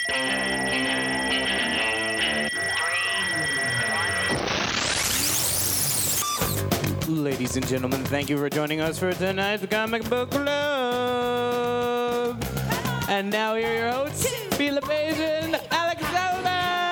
Ladies and gentlemen, thank you for joining us for tonight's Comic Book Club. And now here are your hosts, Philip Page and Alex Zelda.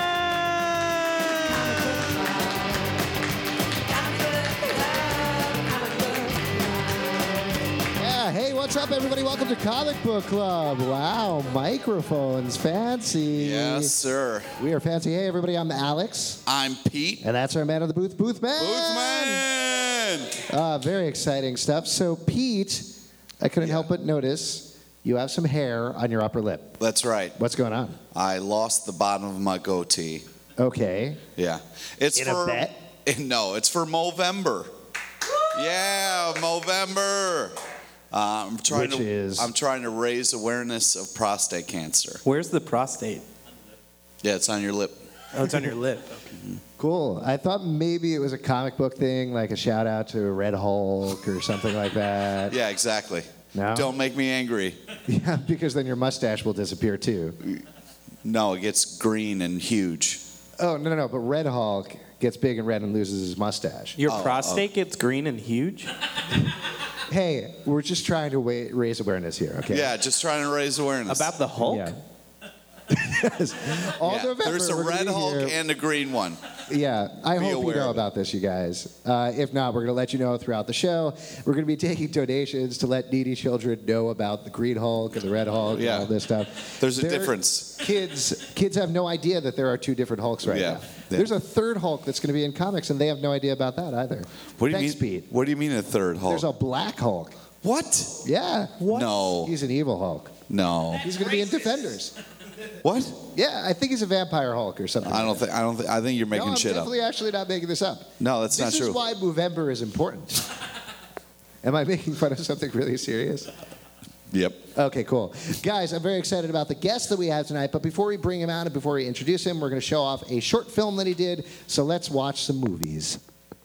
Yeah, hey, what's up, everybody? Welcome to Comic Book Club. Wow, microphones, fancy. Yes, sir. We are fancy. Hey, everybody, I'm Alex. I'm Pete. And that's our man of the booth, Boothman. Boothman! Very exciting stuff. So, Pete, I couldn't help but notice you have some hair on your upper lip. That's right. What's going on? I lost the bottom of my goatee. Okay. Yeah. It's In a bet? No, it's for Movember. Yeah, Movember. I'm trying to raise awareness of prostate cancer. Where's the prostate? Yeah, it's on your lip. Oh, it's on your lip. Cool. I thought maybe it was a comic book thing, like a shout out to Red Hulk or something like that. Yeah, exactly. No? Don't make me angry. Yeah, because then your mustache will disappear too. No, it gets green and huge. Oh, no. But Red Hulk gets big and red and loses his mustache. Your prostate gets green and huge? Hey, we're just trying to raise awareness here, okay? Yeah, just trying to raise awareness. About the Hulk? Yeah. All November, there's a we're gonna red be Hulk here. and a green one. Yeah, I Be hope you aware know of it. about this, you guys. If not, we're going to let you know throughout the show. We're going to be taking donations to let needy children know about the Green Hulk and the Red Hulk Yeah. and all this stuff. There's a difference. Kids have no idea that there are two different Hulks right Yeah, now. yeah. There's a third Hulk that's going to be in comics, and they have no idea about that either. What do you Thanks, mean? Pete. What do you mean a third Hulk? There's a Black Hulk. What? Yeah. What? No. He's an evil Hulk. No. He's going to be in Defenders. What? Yeah, I think he's a vampire Hulk or something. I think you're making no, I'm shit up. definitely actually not making this up. No, that's not This true. is why Movember is important. Am I making fun of something really serious? Yep. Okay, cool. Guys, I'm very excited about the guest that we have tonight, but before we bring him out and before we introduce him, we're going to show off a short film that he did, so let's watch some movies.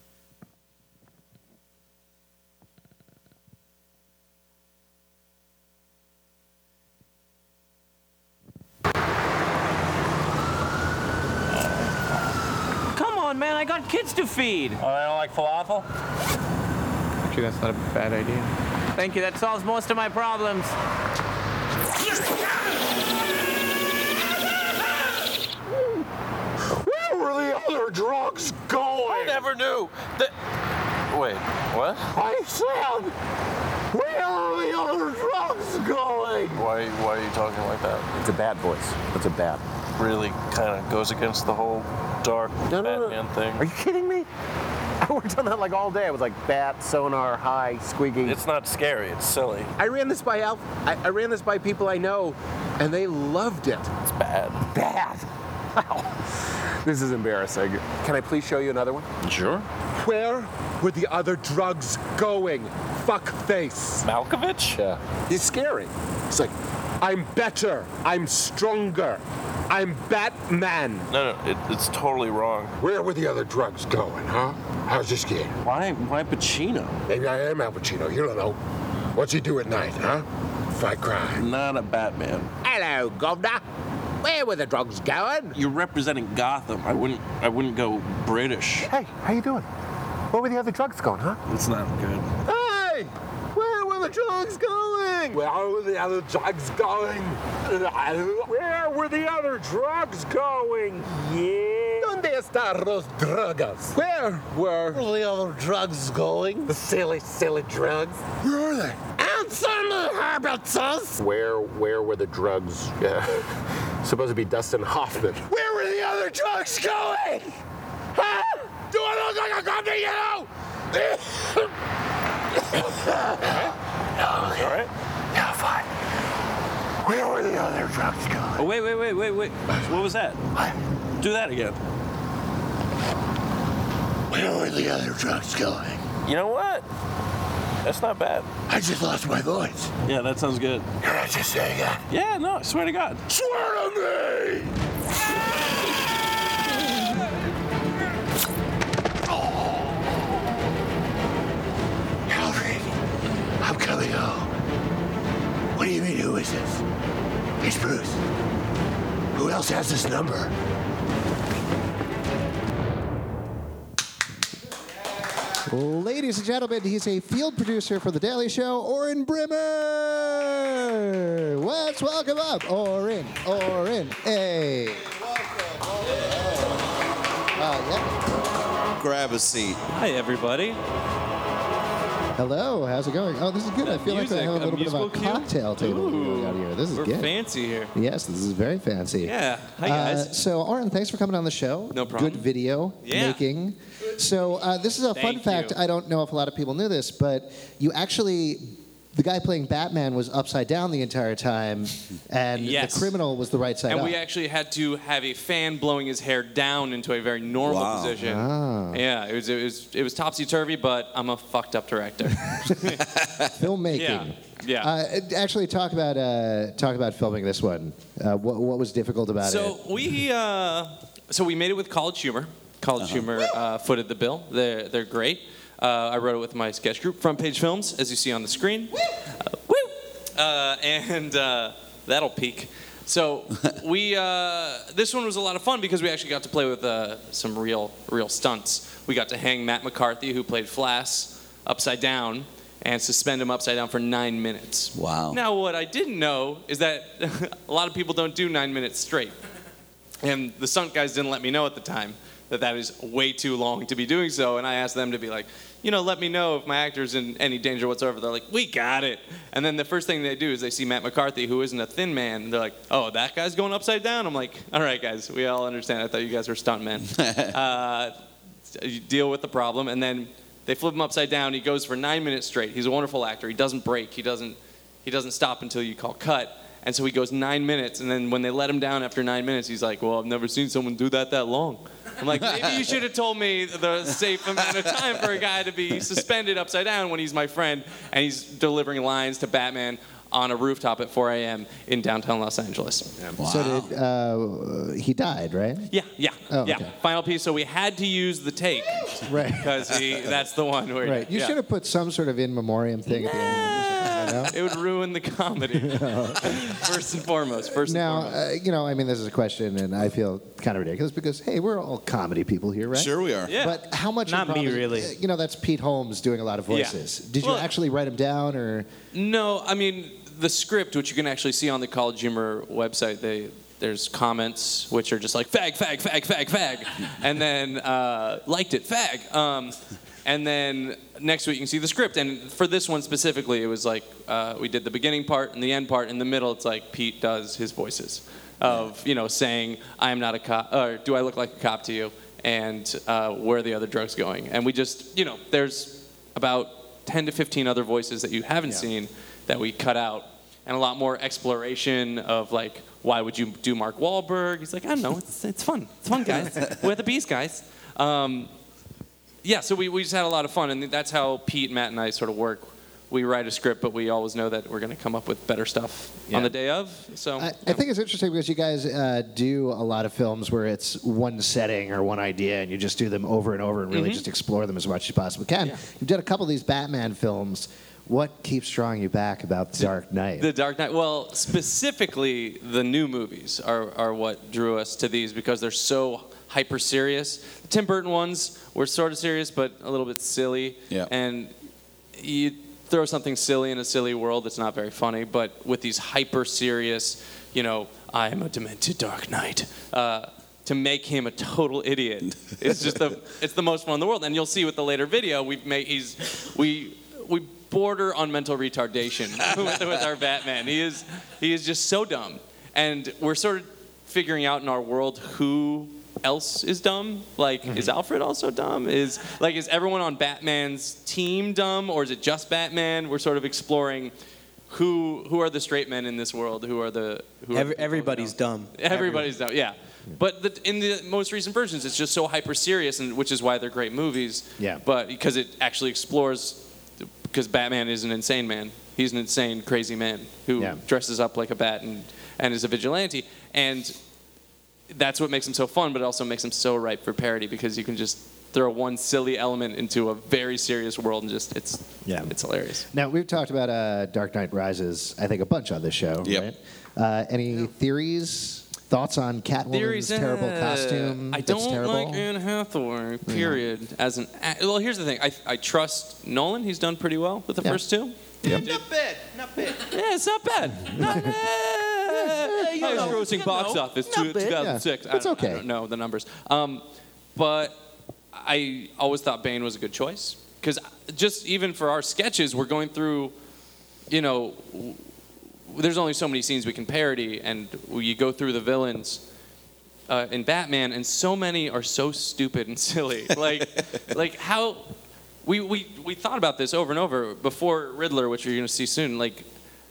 Come on, man, I got kids to feed. Oh, they don't like falafel? Actually, that's not a bad idea. Thank you, that solves most of my problems. Where were the other drugs going? I never knew. Wait, what? I said, where are the other drugs going? Why are you talking like that? It's a bad voice. It's a bad. Really kind of goes against the whole dark Batman thing. Are you kidding me? I worked on that like all day. I was like bat, sonar, high, squeaky. It's not scary, it's silly. I ran this by I ran this by people I know, and they loved it. It's bad. Bad. Wow. This is embarrassing. Can I please show you another one? Sure. Where were the other drugs going? Fuck face. Malkovich? Yeah. He's scary. It's like, I'm better. I'm stronger. I'm Batman. No, it's totally wrong. Where were the other drugs going, huh? How's this kid? Why Pacino? Maybe I am Al Pacino. You don't know. What's he do at night, huh? Fight crime. Not a Batman. Hello, Governor. Where were the drugs going? You're representing Gotham. I wouldn't go British. Hey, how you doing? Where were the other drugs going, huh? It's not good. Hey! Where were the drugs going? Where were the other drugs going? Where were the other drugs going? Yeah. ¿Dónde están los drugas? Where were the other drugs going? The silly drugs. Where are they? Answer me, Herbertus! Where were the drugs? Supposed to be Dustin Hoffman. Where were the other drugs going? Huh? Do I look like I come to you? All right? Yeah, fine. Where were the other drugs going? Oh, wait. What was that? What? Do that again. Where were the other drugs going? You know what? That's not bad. I just lost my voice. Yeah, that sounds good. Can I just say that? Yeah, no, I swear to God. Swear to me! Alfred, I'm coming home. What do you mean, who is this? It's Bruce. Who else has this number? Ladies and gentlemen, he's a field producer for The Daily Show, Oren Brimmer. Let's welcome up Oren. Hey. Grab a seat. Hi, everybody. Hello, how's it going? Oh, this is good. I feel like I have a little bit of a cocktail table going on here. This is We're good. fancy here. Yes, this is very fancy. Yeah. Hi, guys. So, Oren, thanks for coming on the show. No problem. Good video making. So, this is a fun Thank fact. you. I don't know if a lot of people knew this, but you actually, the guy playing Batman was upside down the entire time, and Yes. the criminal was the right side And up. we actually had to have a fan blowing his hair down into a very normal Wow. position. Ah. Yeah, it was topsy turvy, but I'm a fucked up director. Filmmaking. Yeah. Actually, talk about filming this one. What was difficult about it? So we made it with College Humor. College Humor footed the bill. They're great. I wrote it with my sketch group, Front Page Films, as you see on the screen. Woo! And that'll peak. So this one was a lot of fun because we actually got to play with some real stunts. We got to hang Matt McCarthy, who played Flass, upside down and suspend him upside down for 9 minutes. Wow. Now, what I didn't know is that a lot of people don't do 9 minutes straight. And the stunt guys didn't let me know at the time that is way too long to be doing so. And I asked them to be like, let me know if my actor's in any danger whatsoever. They're like, we got it. And then the first thing they do is they see Matt McCarthy, who isn't a thin man. And they're like, oh, that guy's going upside down? I'm like, all right, guys, we all understand. I thought you guys were stuntmen. You deal with the problem. And then they flip him upside down. He goes for 9 minutes straight. He's a wonderful actor. He doesn't break. He doesn't stop until you call cut. And so he goes 9 minutes, and then when they let him down after 9 minutes, he's like, well, I've never seen someone do that long. I'm like, maybe you should have told me the safe amount of time for a guy to be suspended upside down when he's my friend, and he's delivering lines to Batman on a rooftop at 4 a.m. in downtown Los Angeles. Wow. So he died, right? Yeah. Oh, okay. Final piece, so we had to use the take. Right. Because that's the one where... Right. You should have put some sort of in memoriam thing at the end. It would ruin the comedy. First and foremost. Now, this is a question, and I feel kind of ridiculous because, hey, we're all comedy people here, right? Sure we are. Yeah. But how much? Not me, improv is- really. That's Pete Holmes doing a lot of voices. Did you Well- actually write them down, or? No, the script, which you can actually see on the College Humor website, there's comments which are just like fag, and then liked it, fag. And then next week you can see the script. And for this one specifically, it was like we did the beginning part and the end part. In the middle, it's like Pete does his voices of saying, I am not a cop, or do I look like a cop to you? And where are the other drugs going? And we just, there's about 10 to 15 other voices that you haven't seen that we cut out. And a lot more exploration of like, why would you do Mark Wahlberg? He's like, I don't know, it's fun. It's fun, guys. We're the bees, guys. So we just had a lot of fun, and that's how Pete, Matt, and I sort of work. We write a script, but we always know that we're going to come up with better stuff on the day of. So I think it's interesting because you guys do a lot of films where it's one setting or one idea, and you just do them over and over and really just explore them as much as you possibly can. Yeah. You've done a couple of these Batman films. What keeps drawing you back about The Dark Knight? The Dark Knight. Well, specifically, the new movies are what drew us to these because they're so hyper serious. The Tim Burton ones were sort of serious, but a little bit silly. Yeah. And you throw something silly in a silly world that's not very funny, but with these hyper serious, I am a demented Dark Knight. To make him a total idiot, it's just it's the most fun in the world. And you'll see with the later video, we border on mental retardation with our Batman. He is just so dumb, and we're sort of figuring out in our world who else is dumb. Like, is Alfred also dumb? Is everyone on Batman's team dumb, or is it just Batman? We're sort of exploring who are the straight men in this world. Everybody's dumb. Everybody's dumb. Yeah. But in the most recent versions, it's just so hyper serious, and which is why they're great movies. Yeah. But because it actually explores. Because Batman is an insane man. He's an insane, crazy man who dresses up like a bat and is a vigilante. And that's what makes him so fun, but it also makes him so ripe for parody because you can just throw one silly element into a very serious world and just it's hilarious. Now, we've talked about Dark Knight Rises, I think, a bunch on this show, Yep. right? Any theories? Thoughts on Catwoman's Theories, terrible costume? I that's don't terrible? like Anne Hathaway. Period. As an well, here's the thing. I trust Nolan. He's done pretty well with the first two. Yep. Not bad. Not bad. Yeah, it's not bad. Not bad. Highest grossing box office, 2006. It's okay. I don't know the numbers. But I always thought Bane was a good choice. Because just even for our sketches, we're going through, there's only so many scenes we can parody, and you go through the villains in Batman, and so many are so stupid and silly. Like how we thought about this over and over before Riddler, which you're going to see soon. Like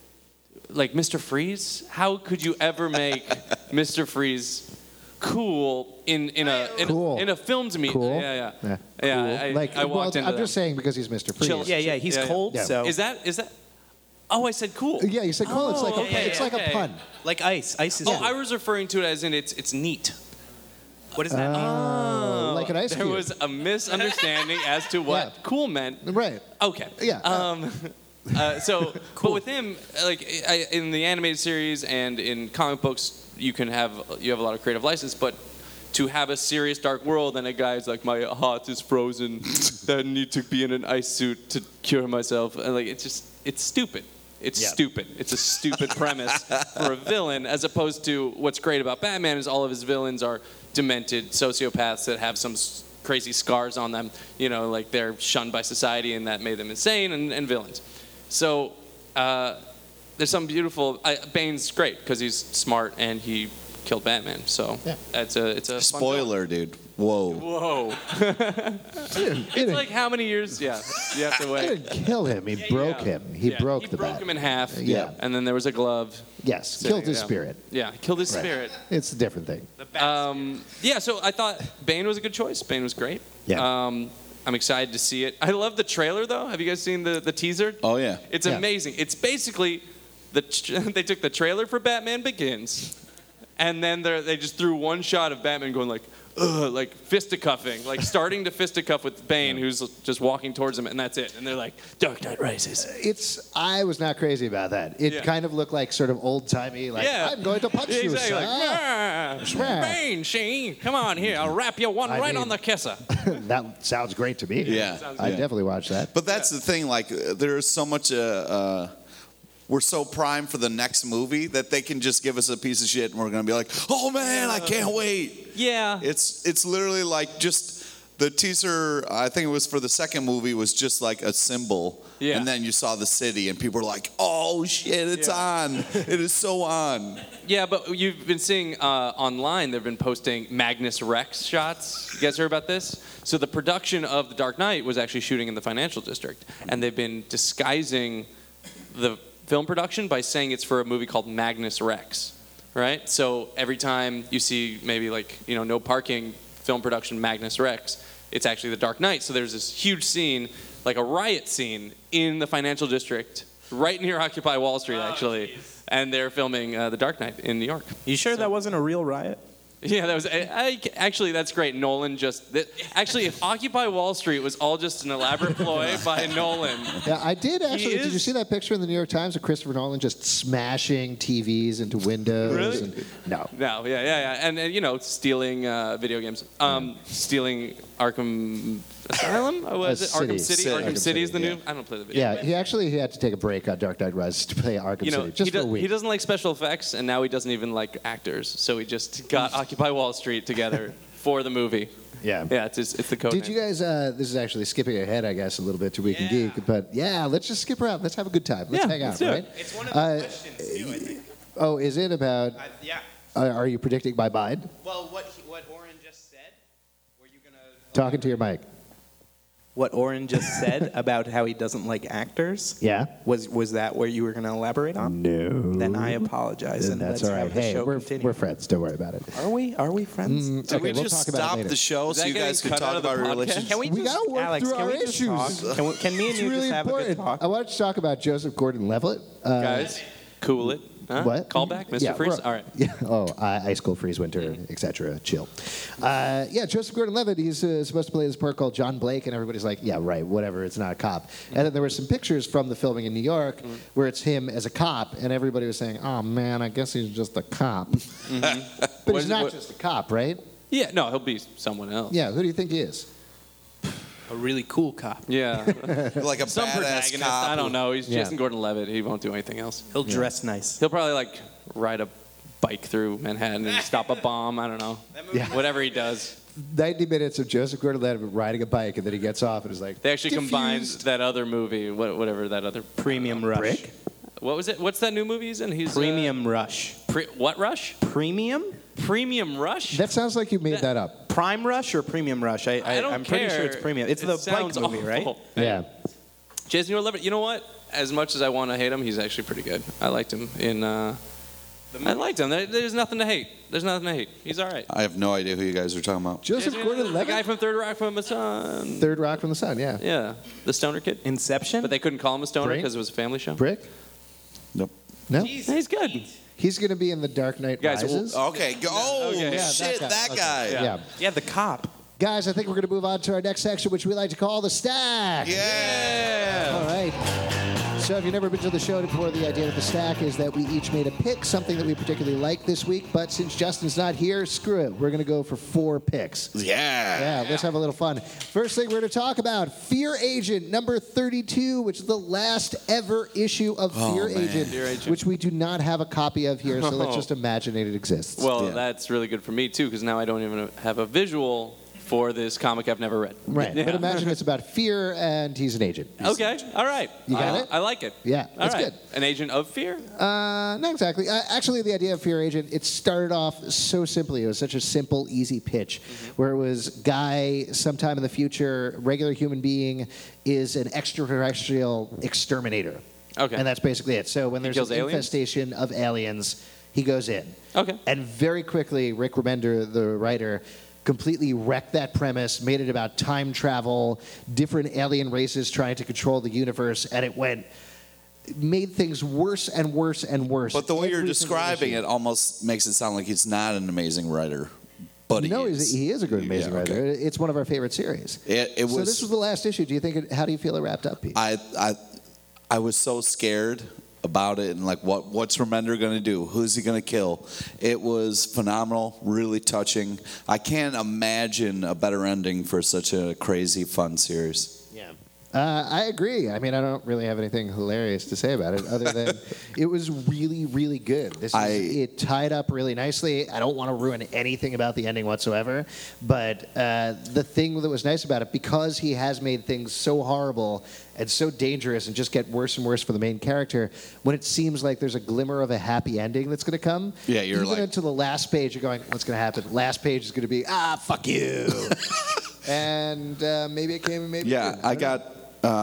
Mr. Freeze. How could you ever make Mr. Freeze cool in a film to me? Cool. Yeah. Cool. I walked into I'm that. just saying because he's Mr. Freeze. Yeah, he's cold, Yeah. so. Is that? Oh, I said cool. Yeah, you said cool. It's like Oh, okay, it's like okay. a pun. Like ice. Ice is. Oh, I was referring to it as in it's neat. What does that mean? Oh, like an ice there cube. was a misunderstanding as to what Yeah. cool meant. Right. Okay. Yeah. But with him, like in the animated series and in comic books, you have a lot of creative license, but to have a serious dark world and a guy's like, my heart is frozen, I need to be in an ice suit to cure myself, and like it's stupid. It's stupid. It's a stupid premise for a villain, as opposed to what's great about Batman is all of his villains are demented sociopaths that have some crazy scars on them, like they're shunned by society and that made them insane and villains. So there's some beautiful. Bane's great because he's smart and he killed Batman. So it's a fun Spoiler, dude. Whoa. Whoa. It's like how many years? Yeah, you have to He wait. didn't kill him. He broke him. He broke the bat. him in half. Yeah. And then there was a glove. Yes, killed his Yeah. spirit. Yeah, killed his Right. spirit. It's a different thing. So I thought Bane was a good choice. Bane was great. Yeah. I'm excited to see it. I love the trailer, though. Have you guys seen the teaser? Oh, yeah. It's Yeah. amazing. It's basically they took the trailer for Batman Begins, and then they just threw one shot of Batman going like, ugh, like fisticuffing, like starting to fisticuff with Bane, who's just walking towards him, and that's it. And they're like, Dark Knight Rises. I was not crazy about that. It kind of looked like sort of old timey, like I'm going to punch you, exactly. son. Like, Smash. Bane, see, come on here, I'll wrap you one right on the kisser. That sounds great to me. Yeah. I definitely watch that. But that's the thing. Like, there's so much. We're so primed for the next movie that they can just give us a piece of shit, and we're gonna be like, "Oh man, I can't wait." Yeah. It's literally like just the teaser. I think it was for the second movie was just like a symbol, and then you saw the city, and people were like, "Oh shit, it's on! It is so on!" Yeah, but you've been seeing online, they've been posting Magnus Rex shots. You guys heard about this? So the production of The Dark Knight was actually shooting in the Financial District, and they've been disguising the film production by saying it's for a movie called Magnus Rex, right? So every time you see maybe like, no parking film production Magnus Rex, it's actually The Dark Knight. So there's this huge scene, like a riot scene in the Financial District, right near Occupy Wall Street, actually. And they're filming The Dark Knight in New York. You sure that wasn't a real riot? Yeah, that was actually that's great. Nolan actually, if Occupy Wall Street was all just an elaborate ploy by Nolan. Yeah, I did actually. Did you see that picture in the New York Times of Christopher Nolan just smashing TVs into windows? Really? And, no. No, yeah, and stealing video games, stealing Arkham Asylum. Was it City. Arkham City? Arkham City is the new. I don't play the video. Yeah, he had to take a break on Dark Knight Rises to play Arkham City just for a week. He doesn't like special effects, and now he doesn't even like actors. So he just got Occupy Wall Street together for the movie. Yeah. Yeah, it's the code. Did you guys? This is actually skipping ahead, I guess, a little bit to Week in Geek, but let's just skip around. Let's have a good time. Let's hang out, right? It's one of the questions too, I think. Oh, is it about? Yeah. Are you predicting my mind? Well, what Oren just said. Were you gonna? Talking to your mic. What Oren just said about how he doesn't like actors. Yeah. Was that what you were going to elaborate on? No. Then I apologize. Then And that's let's all right. have the Hey, show we're continue. friends. Don't worry about it. Are we? Are we friends? Did we we'll just talk about it stop later. the show Is so that you guys getting could cut out talk of the about your podcast? relationship? Can we We just, gotta work Alex, through can our we just issues. talk? Can me and It's you really just have important. a good talk? I want to talk about Joseph Gordon-Levitt. guys? Cool it. Huh? What? Callback, Mr. Yeah, Freeze? we're- All right. Yeah. Oh, Ice Cold Freeze Winter, etc. Chill. Yeah, Joseph Gordon-Levitt. He's supposed to play this part called John Blake, and everybody's like, "Yeah, right, whatever. It's not a cop." And then there were some pictures from the filming in New York where it's him as a cop, and everybody was saying, "Oh man, I guess he's just a cop." But he's not just a cop, right? Yeah, no, he'll be someone else. Yeah. Who do you think he is? A really cool cop. Yeah. Like a Some badass protagonist. cop. I don't know. He's Yeah. Jason Gordon-Levitt. He won't do anything else. He'll dress nice. He'll probably like ride a bike through Manhattan and stop a bomb. I don't know. Yeah. Whatever he does. 90 minutes of Joseph Gordon-Levitt riding a bike, and then he gets off and is like, They actually combined "Diffused." that other movie, whatever that other Premium Rush. Brick? What was it? What's that new movie he's in? He's Premium Rush. what Rush? Premium? Premium Rush? That sounds like you made that up. Prime Rush or Premium Rush? I don't I'm pretty care. sure it's Premium. It's It the bike sounds movie, right? awful. Yeah. Jason Gordon-Levitt. You know what? As much as I want to hate him, he's actually pretty good. I liked him in. I liked him. There's nothing to hate. There's nothing to hate. He's all right. I have no idea who you guys are talking about. Joseph The Gordon-Levitt? guy from Third Rock from the Sun. Third Rock from the Sun, yeah. Yeah, the stoner kid. Inception? But they couldn't call him a stoner Brick? because it was a family show. Brick? Nope. No? He's good. He's going to be in The Dark Knight Guys, Rises. Okay. Oh, Okay. Yeah, shit, that guy. Yeah. Yeah, the cop. Guys, I think we're going to move on to our next section, which we like to call the stack. Yeah. All right. So if you've never been to the show before, the idea of the stack is that we each made a pick, something that we particularly like this week. But since Justin's not here, screw it. We're going to go for 4 picks. Yeah. Yeah, let's have a little fun. First thing we're going to talk about, Fear Agent number 32, which is the last ever issue of Fear man. Agent, Fear Agent. which we do not have a copy of here, so let's just imagine it exists. Well, Yeah. that's really good for me too, because now I don't even have a visual for this comic I've never read. Right, Yeah. but imagine it's about fear and he's an agent. Okay. All right. You got it? I like it. Yeah, All that's right. good. An agent of fear. Not exactly. Actually, the idea of Fear Agent, it started off so simply. It was such a simple, easy pitch, where it was guy, sometime in the future, regular human being, is an extraterrestrial exterminator. Okay. And that's basically it. So when there's kills an aliens? infestation of aliens, he goes in. Okay. And very quickly, Rick Remender, the writer, completely wrecked that premise, made it about time travel, different alien races trying to control the universe, and it made things worse and worse and worse. But the way you're Every single describing issue. it almost makes it sound like he's not an amazing writer. But No, he is. he is a good, amazing Yeah, okay. writer. It's one of our favorite series. It So was. this was the last issue. Do you think? How do you feel it wrapped up, Pete? I was so scared about it and like what's Remender going to do? Who's he going to kill? It was phenomenal, really touching. I can't imagine a better ending for such a crazy, fun series. I agree. I mean, I don't really have anything hilarious to say about it, other than it was really, really good. It tied up really nicely. I don't want to ruin anything about the ending whatsoever, but the thing that was nice about it, because he has made things so horrible and so dangerous and just get worse and worse for the main character, when it seems like there's a glimmer of a happy ending that's going to come, Yeah, you're even like- into the last page, you're going, what's going to happen? Last page is going to be, fuck you. And maybe it came, maybe it Yeah, didn't. I don't know. got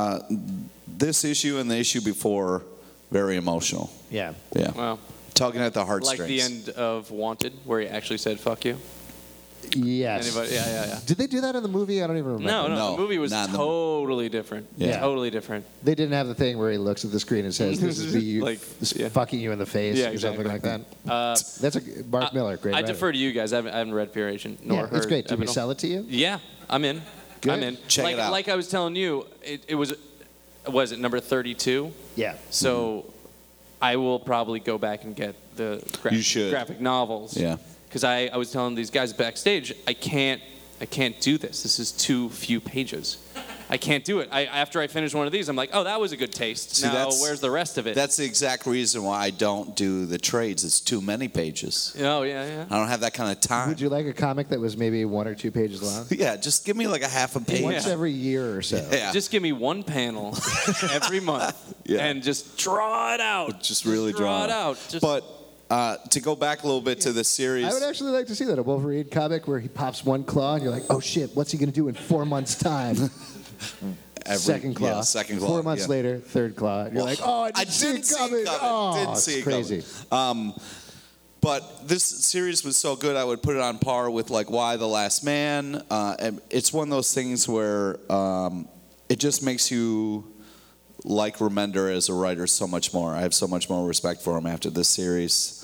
this issue and the issue before very emotional. Yeah. Yeah. Wow. Tugging at the heartstrings. Like the end of Wanted, where he actually said "fuck you." Yes. Anybody? Yeah. Did they do that in the movie? I don't even remember. No, the movie was not in the- totally different. Yeah. Totally different. They didn't have the thing where he looks at the screen and says, "This is me Like, yeah. fucking you in the face," Yeah, or something like exactly. that. That's a Mark Miller, great. I writer. defer to you guys. I haven't read Fear Agent nor Yeah, heard it's great. Did we Epital. sell it to you? Yeah, I'm in. Good. I'm in. Check like, it out. Like I was telling you, it was it number 32? Yeah. So I will probably go back and get the You should. graphic novels. Yeah. Because I was telling these guys backstage, I can't do this. This is too few pages. I can't do it. After I finish one of these, I'm like, oh, that was a good taste. See, now, that's- where's the rest of it? That's the exact reason why I don't do the trades. It's too many pages. Oh, yeah. I don't have that kind of time. Would you like a comic that was maybe 1 or 2 pages long? Yeah, just give me like a half a page. Once every year or so. Yeah. Just give me one panel every month Yeah. and just draw it out. Just really draw it out. Just, But to go back a little bit to the series. I would actually like to see that, a Wolverine comic where he pops one claw and you're like, oh shit, what's he going to do in 4 months' time? Second claw. Yeah, second claw. 4 months yeah. later, third claw. And you're like, oh, I didn't see it coming. Oh, Didn't it's see it crazy. coming. But this series was so good, I would put it on par with like Why the Last Man. And it's one of those things where it just makes you like Remender as a writer so much more. I have so much more respect for him after this series.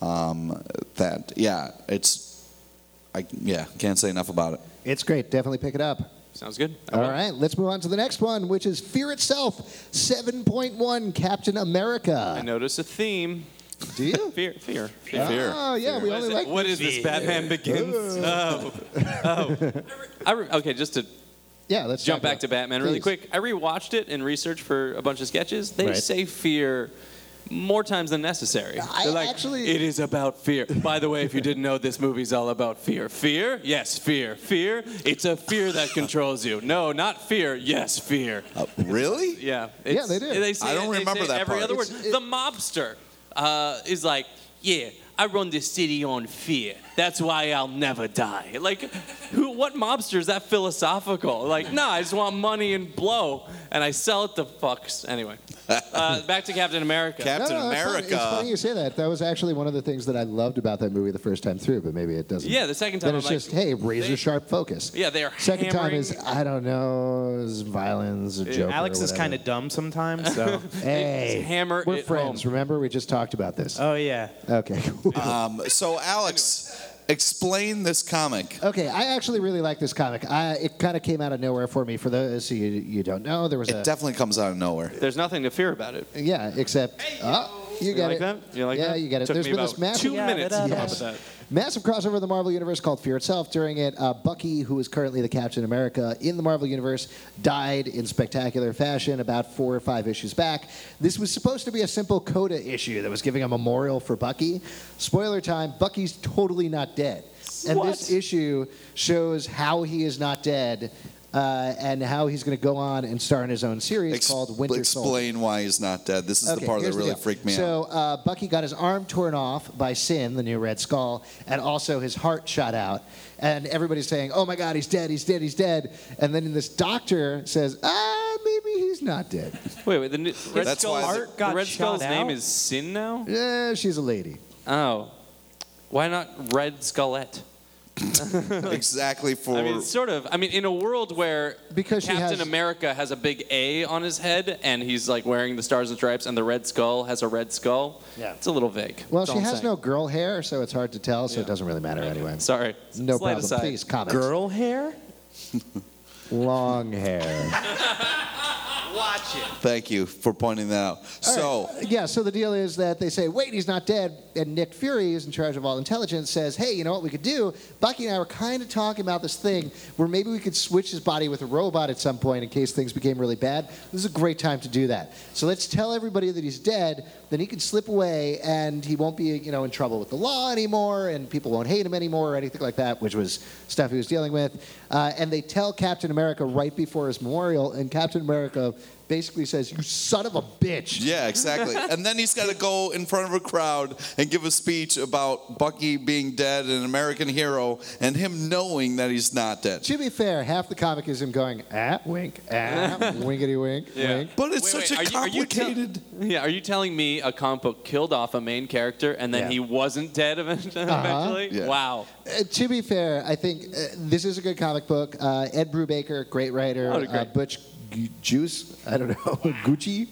Can't say enough about it. It's great. Definitely pick it up. Sounds good. All right, let's move on to the next one, which is Fear Itself, 7.1, Captain America. I notice a theme. Do you? Fear. Oh, yeah, we only like What is this, Batman Begins? Okay, just to let's jump back to Batman really Please. quick. I rewatched it in research for a bunch of sketches. They Right. say fear more times than necessary. They're like, actually- it is about fear. By the way, if you didn't know, this movie's all about fear. Fear? Yes, fear. Fear? It's a fear that controls you. No, not fear. Yes, fear. Really? Yeah. Yeah, they do. Say, I don't they remember say that every part. other word. The mobster is like, yeah, I run this city on fear. That's why I'll never die. Like, what mobster is that philosophical? Like, no, I just want money and blow, and I sell it to fucks. Anyway, back to Captain America. Captain No, America. It's funny you say that. That was actually one of the things that I loved about that movie the first time through, but maybe it doesn't. Yeah, the second time Then it's I'm just, like, hey, razor sharp focus. Yeah, they are Second time hammering- is, I don't know, is violence, a joke. Alex is kind of dumb sometimes, so. Hey, hammer we're it friends. home. Remember, we just talked about this. Oh, yeah. Okay, cool. So, Alex, explain this comic. Okay, I actually really like this comic. It kind of came out of nowhere for me. For those of you don't know, there was It definitely comes out of nowhere. There's nothing to fear about it. Yeah, except you get like it. that? You like yeah, that? you get it. Took There's me been about this massive 2 minutes to come up yes. with that. Massive crossover in the Marvel Universe called Fear Itself. During it, Bucky, who is currently the Captain America in the Marvel Universe, died in spectacular fashion about 4 or 5 issues back. This was supposed to be a simple coda issue that was giving a memorial for Bucky. Spoiler time, Bucky's totally not dead. And this issue shows how he is not dead and how he's going to go on and star in his own series called Winter Soldier. Explain why he's not dead. This is the part that here's the really deal. freaked me out. So Bucky got his arm torn off by Sin, the new Red Skull, and also his heart shot out. And everybody's saying, oh my God, he's dead, he's dead, he's dead. And then this doctor says, maybe he's not dead. Wait, the Red That's Skull's, why the Red Skull's name is Sin now? Yeah, she's a lady. Oh. Why not Red Skullette? Exactly for. I mean, sort of. I mean, in a world where Because Captain America has a big A on his head and he's like wearing the Stars and Stripes, and the Red Skull has a red skull. Yeah. It's a little vague. Well, That's she all I'm has saying. no girl hair, so it's hard to tell, so it doesn't really matter anyway. Sorry. No Slight problem. aside. Please, comics. Girl hair? Long hair. Watch it. Thank you for pointing that out. So, Yeah, so the deal is that they say, wait, he's not dead. And Nick Fury, who's in charge of all intelligence, says, hey, you know what we could do? Bucky and I were kind of talking about this thing where maybe we could switch his body with a robot at some point in case things became really bad. This is a great time to do that. So let's tell everybody that he's dead, then he can slip away and he won't be, in trouble with the law anymore and people won't hate him anymore or anything like that, which was stuff he was dealing with. And they tell Captain America right before his memorial, and Captain America basically says, you son of a bitch. yeah, exactly. And then he's got to go in front of a crowd and give a speech about Bucky being dead, an American hero, and him knowing that he's not dead. To be fair, half the comic is him going, wink, winkety wink, wink. But it's Wait, such a complicated. Are you telling me a comic book killed off a main character and then Yeah. he wasn't dead eventually? Yeah. Wow. To be fair, I think this is a good comic book. Ed Brubaker, great writer. Oh, great. Butch Juice, I don't know, Gucci?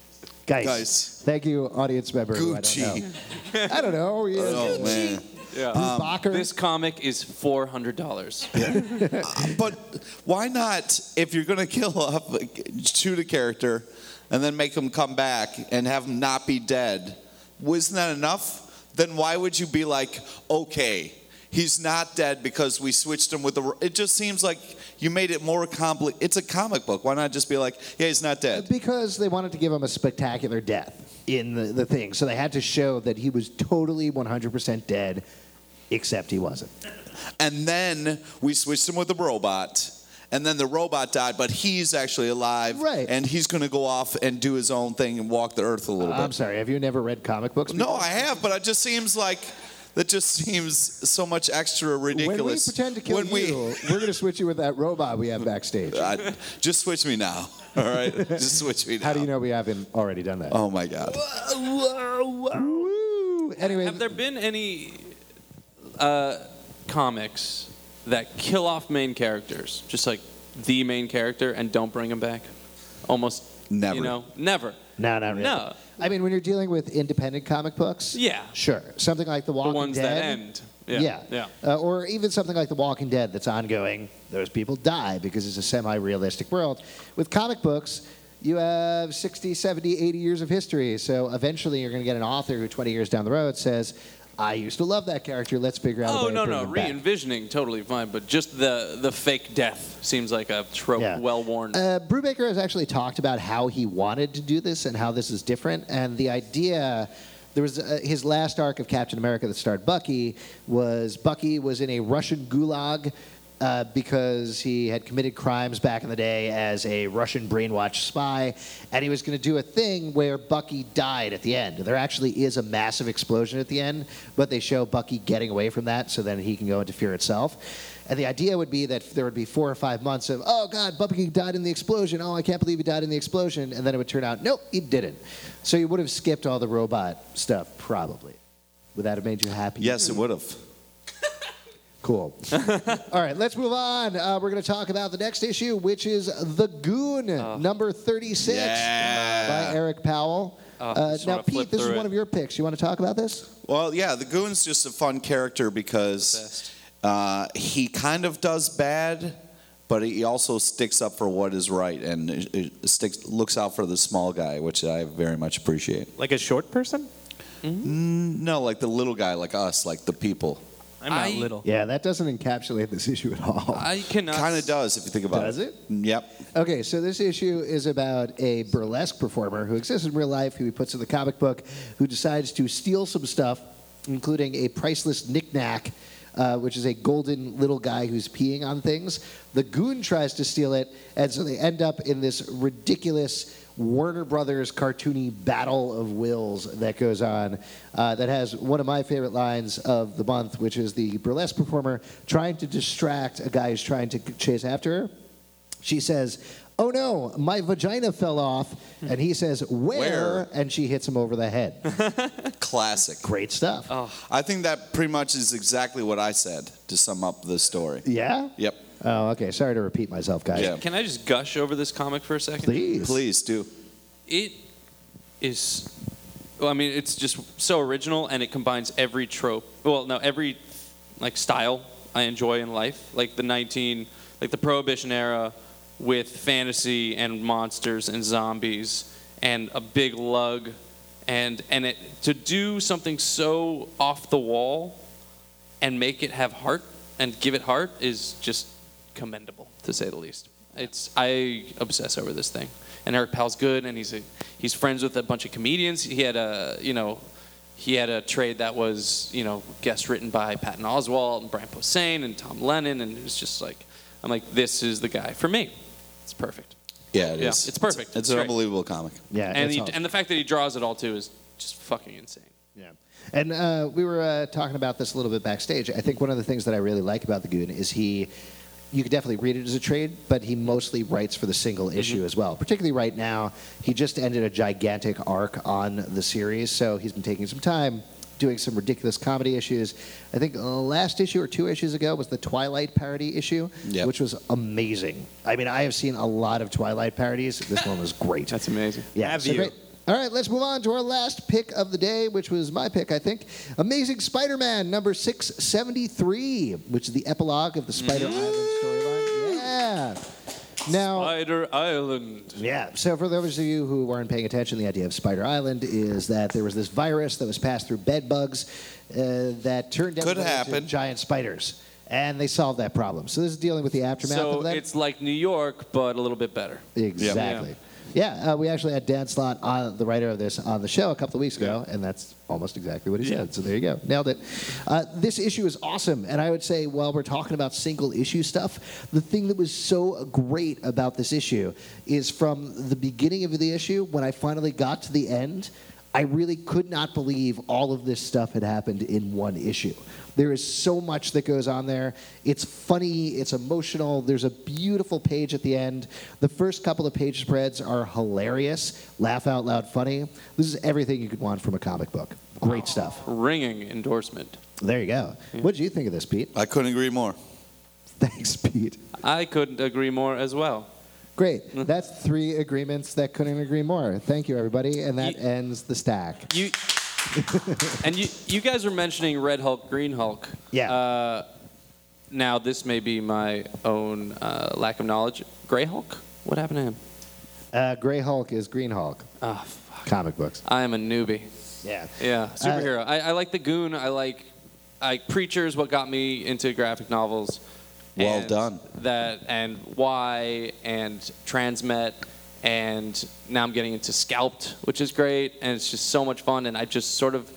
Geis. Thank you, audience member. who Gucci. I don't know. Yeah. Oh, man. Yeah. Brubaker. This comic is $400. But why not, if you're going to kill off, shoot a character, and then make him come back and have him not be dead? Wasn't that enough? Then why would you be like, okay, he's not dead because we switched him with the... It just seems like you made it more complicated. It's a comic book. Why not just be like, yeah, he's not dead? Because they wanted to give him a spectacular death in the thing. So they had to show that he was totally 100% dead, except he wasn't. And then we switched him with the robot. And then the robot died, but he's actually alive. Right. And he's going to go off and do his own thing and walk the earth a little bit. I'm sorry, have you never read comic books before? No, I have, but it just seems like... That just seems so much extra ridiculous. When we pretend to kill you, we're going to switch you with that robot we have backstage. Just switch me now, all right? Just switch me now. How do you know we haven't already done that? Oh, my God. Woo. Anyway, Have there been any comics that kill off main characters, just like the main character, and don't bring him back? Almost Never. You know, never. No, not really. No. I mean, when you're dealing with independent comic books, Yeah. sure. Something like The Walking The ones Dead. that end. Yeah. Or even something like The Walking Dead that's ongoing. Those people die because it's a semi-realistic world. With comic books, you have 60, 70, 80 years of history. So eventually you're going to get an author who 20 years down the road says, I used to love that character. Let's figure out a way to bring him back. Re-envisioning, totally fine. But just the fake death seems like a trope well-worn. Brubaker has actually talked about how he wanted to do this and how this is different. And the idea... There was his last arc of Captain America that starred Bucky was in a Russian gulag because he had committed crimes back in the day as a Russian brainwashed spy, and he was going to do a thing where Bucky died at the end. There actually is a massive explosion at the end, but they show Bucky getting away from that so then he can go into fear itself. And the idea would be that there would be 4 or 5 months of, oh, God, Bucky died in the explosion. Oh, I can't believe he died in the explosion. And then it would turn out, nope, he didn't. So you would have skipped all the robot stuff, probably. Would that have made you happy? Yes, it would have. Cool. All right, let's move on. We're going to talk about the next issue, which is The Goon, number 36 by Eric Powell. Now, Pete, this is one of your picks. You want to talk about this? Well, yeah, the Goon's just a fun character because he kind of does bad, but he also sticks up for what is right and looks out for the small guy, which I very much appreciate. Like a short person? No, like the little guy, like us, like the people. I'm not little. Yeah, that doesn't encapsulate this issue at all. I cannot. Kind of does if you think about it. Does it? Yep. Okay, so this issue is about a burlesque performer who exists in real life, who he puts in the comic book, who decides to steal some stuff, including a priceless knick-knack, which is a golden little guy who's peeing on things. The Goon tries to steal it, and so they end up in this ridiculous Warner Brothers cartoony battle of wills that goes on that has one of my favorite lines of the month, which is the burlesque performer trying to distract a guy who's trying to chase after her. She says, oh no, my vagina fell off. And he says, where? And she hits him over the head. Classic. Great stuff. Oh. I think that pretty much is exactly what I said to sum up the story. Yeah? Yep. Oh, okay. Sorry to repeat myself, guys. Yeah. Can I just gush over this comic for a second? Please. Please do. It is, well, I mean, it's just so original, and it combines every trope. Well, no, every like style I enjoy in life, like the Prohibition era, with fantasy and monsters and zombies and a big lug, and it to do something so off the wall and make it have heart and give it heart is just commendable, to say the least. I obsess over this thing, and Eric Powell's good, and he's friends with a bunch of comedians. He had a trade that was guest written by Patton Oswalt and Brian Posehn and Tom Lennon, and it was just like, I'm like, this is the guy for me. It's perfect. Yeah, it is. It's perfect. It's an unbelievable comic. Yeah, and the fact that he draws it all too is just fucking insane. Yeah. And we were talking about this a little bit backstage. I think one of the things that I really like about the Goon is you could definitely read it as a trade, but he mostly writes for the single issue as well. Particularly right now, he just ended a gigantic arc on the series, so he's been taking some time doing some ridiculous comedy issues. I think last issue or 2 issues ago was the Twilight parody issue, which was amazing. I mean, I have seen a lot of Twilight parodies. This one was great. That's amazing. Yeah, Have so you? great. All right, let's move on to our last pick of the day, which was my pick, I think. Amazing Spider-Man, number 673, which is the epilogue of the Spider Island storyline. Yeah. Now, Spider Island. yeah, so for those of you who weren't paying attention, the idea of Spider Island is that there was this virus that was passed through bed bugs that turned into giant spiders. And they solved that problem. So this is dealing with the aftermath of that. So it's like New York, but a little bit better. Exactly. Yeah, we actually had Dan Slott, the writer of this, on the show a couple of weeks ago, and that's almost exactly what he said. So there you go. Nailed it. This issue is awesome, and I would say while we're talking about single issue stuff, the thing that was so great about this issue is from the beginning of the issue, when I finally got to the end, I really could not believe all of this stuff had happened in one issue. There is so much that goes on there. It's funny, it's emotional. There's a beautiful page at the end. The first couple of page spreads are hilarious, laugh out loud funny. This is everything you could want from a comic book. Great stuff. Ringing endorsement. There you go. What did you think of this, Pete? I couldn't agree more. Thanks, Pete. I couldn't agree more as well. Great. That's 3 agreements that couldn't agree more. Thank you, everybody. And that ends the stack. You guys were mentioning Red Hulk, Green Hulk. Yeah. Now, this may be my own lack of knowledge. Gray Hulk? What happened to him? Gray Hulk is Green Hulk. Oh, fuck. Comic books. I am a newbie. Yeah. Yeah, superhero. I like the Goon. I like Preacher is what got me into graphic novels. Well done. That and Y and Transmet, and now I'm getting into Scalped, which is great, and it's just so much fun. And I just sort of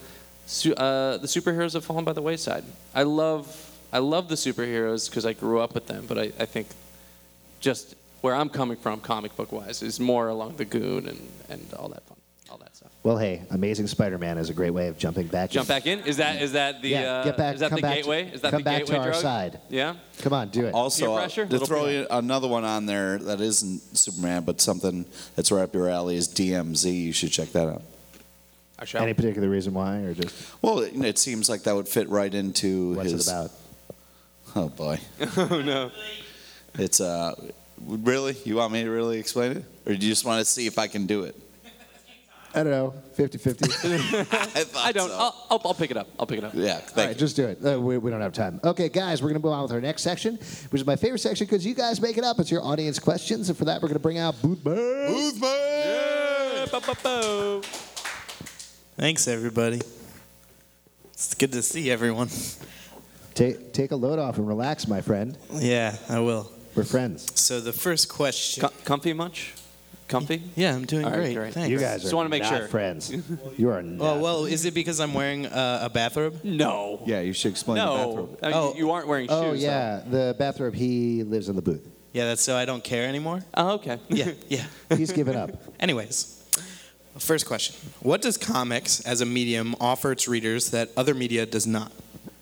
the superheroes have fallen by the wayside. I love the superheroes because I grew up with them, but I think just where I'm coming from, comic book wise, is more along the Goon and all that fun. All that stuff. Well, hey, Amazing Spider-Man is a great way of jumping back. Jump back in? Is that the get back, is that the gateway? Is that the gateway to our drug? side? Yeah. Come on, do it. Also, pressure? to throw you another one on there that isn't Superman, but something that's right up your alley is DMZ. You should check that out. I shall. Any particular reason why, or just? Well, it seems like that would fit right into What's his. it about? Oh boy. Oh no. It's really? You want me to really explain it, or do you just want to see if I can do it? I don't know, 50-50. I don't. So. I'll pick it up. I'll pick it up. Yeah. All Thank right, you. just do it. We don't have time. Okay, guys, we're going to move on with our next section, which is my favorite section because you guys make it up. It's your audience questions, and for that, we're going to bring out Boothman. Yeah. Bo-bo-bo. Thanks, everybody. It's good to see everyone. Take a load off and relax, my friend. Yeah, I will. We're friends. So the first question. Comfy much? Comfy? Yeah, I'm doing All right, great. great. Thanks. You guys are Just wanna make not sure. friends. You are not. Well, is it because I'm wearing a bathrobe? No. Yeah, you should explain the No. bathrobe. You aren't wearing shoes. Oh, yeah, the bathrobe, he lives in the booth. Yeah, that's so I don't care anymore. Oh, okay. Yeah. He's given up. Anyways, first question. What does comics as a medium offer its readers that other media does not?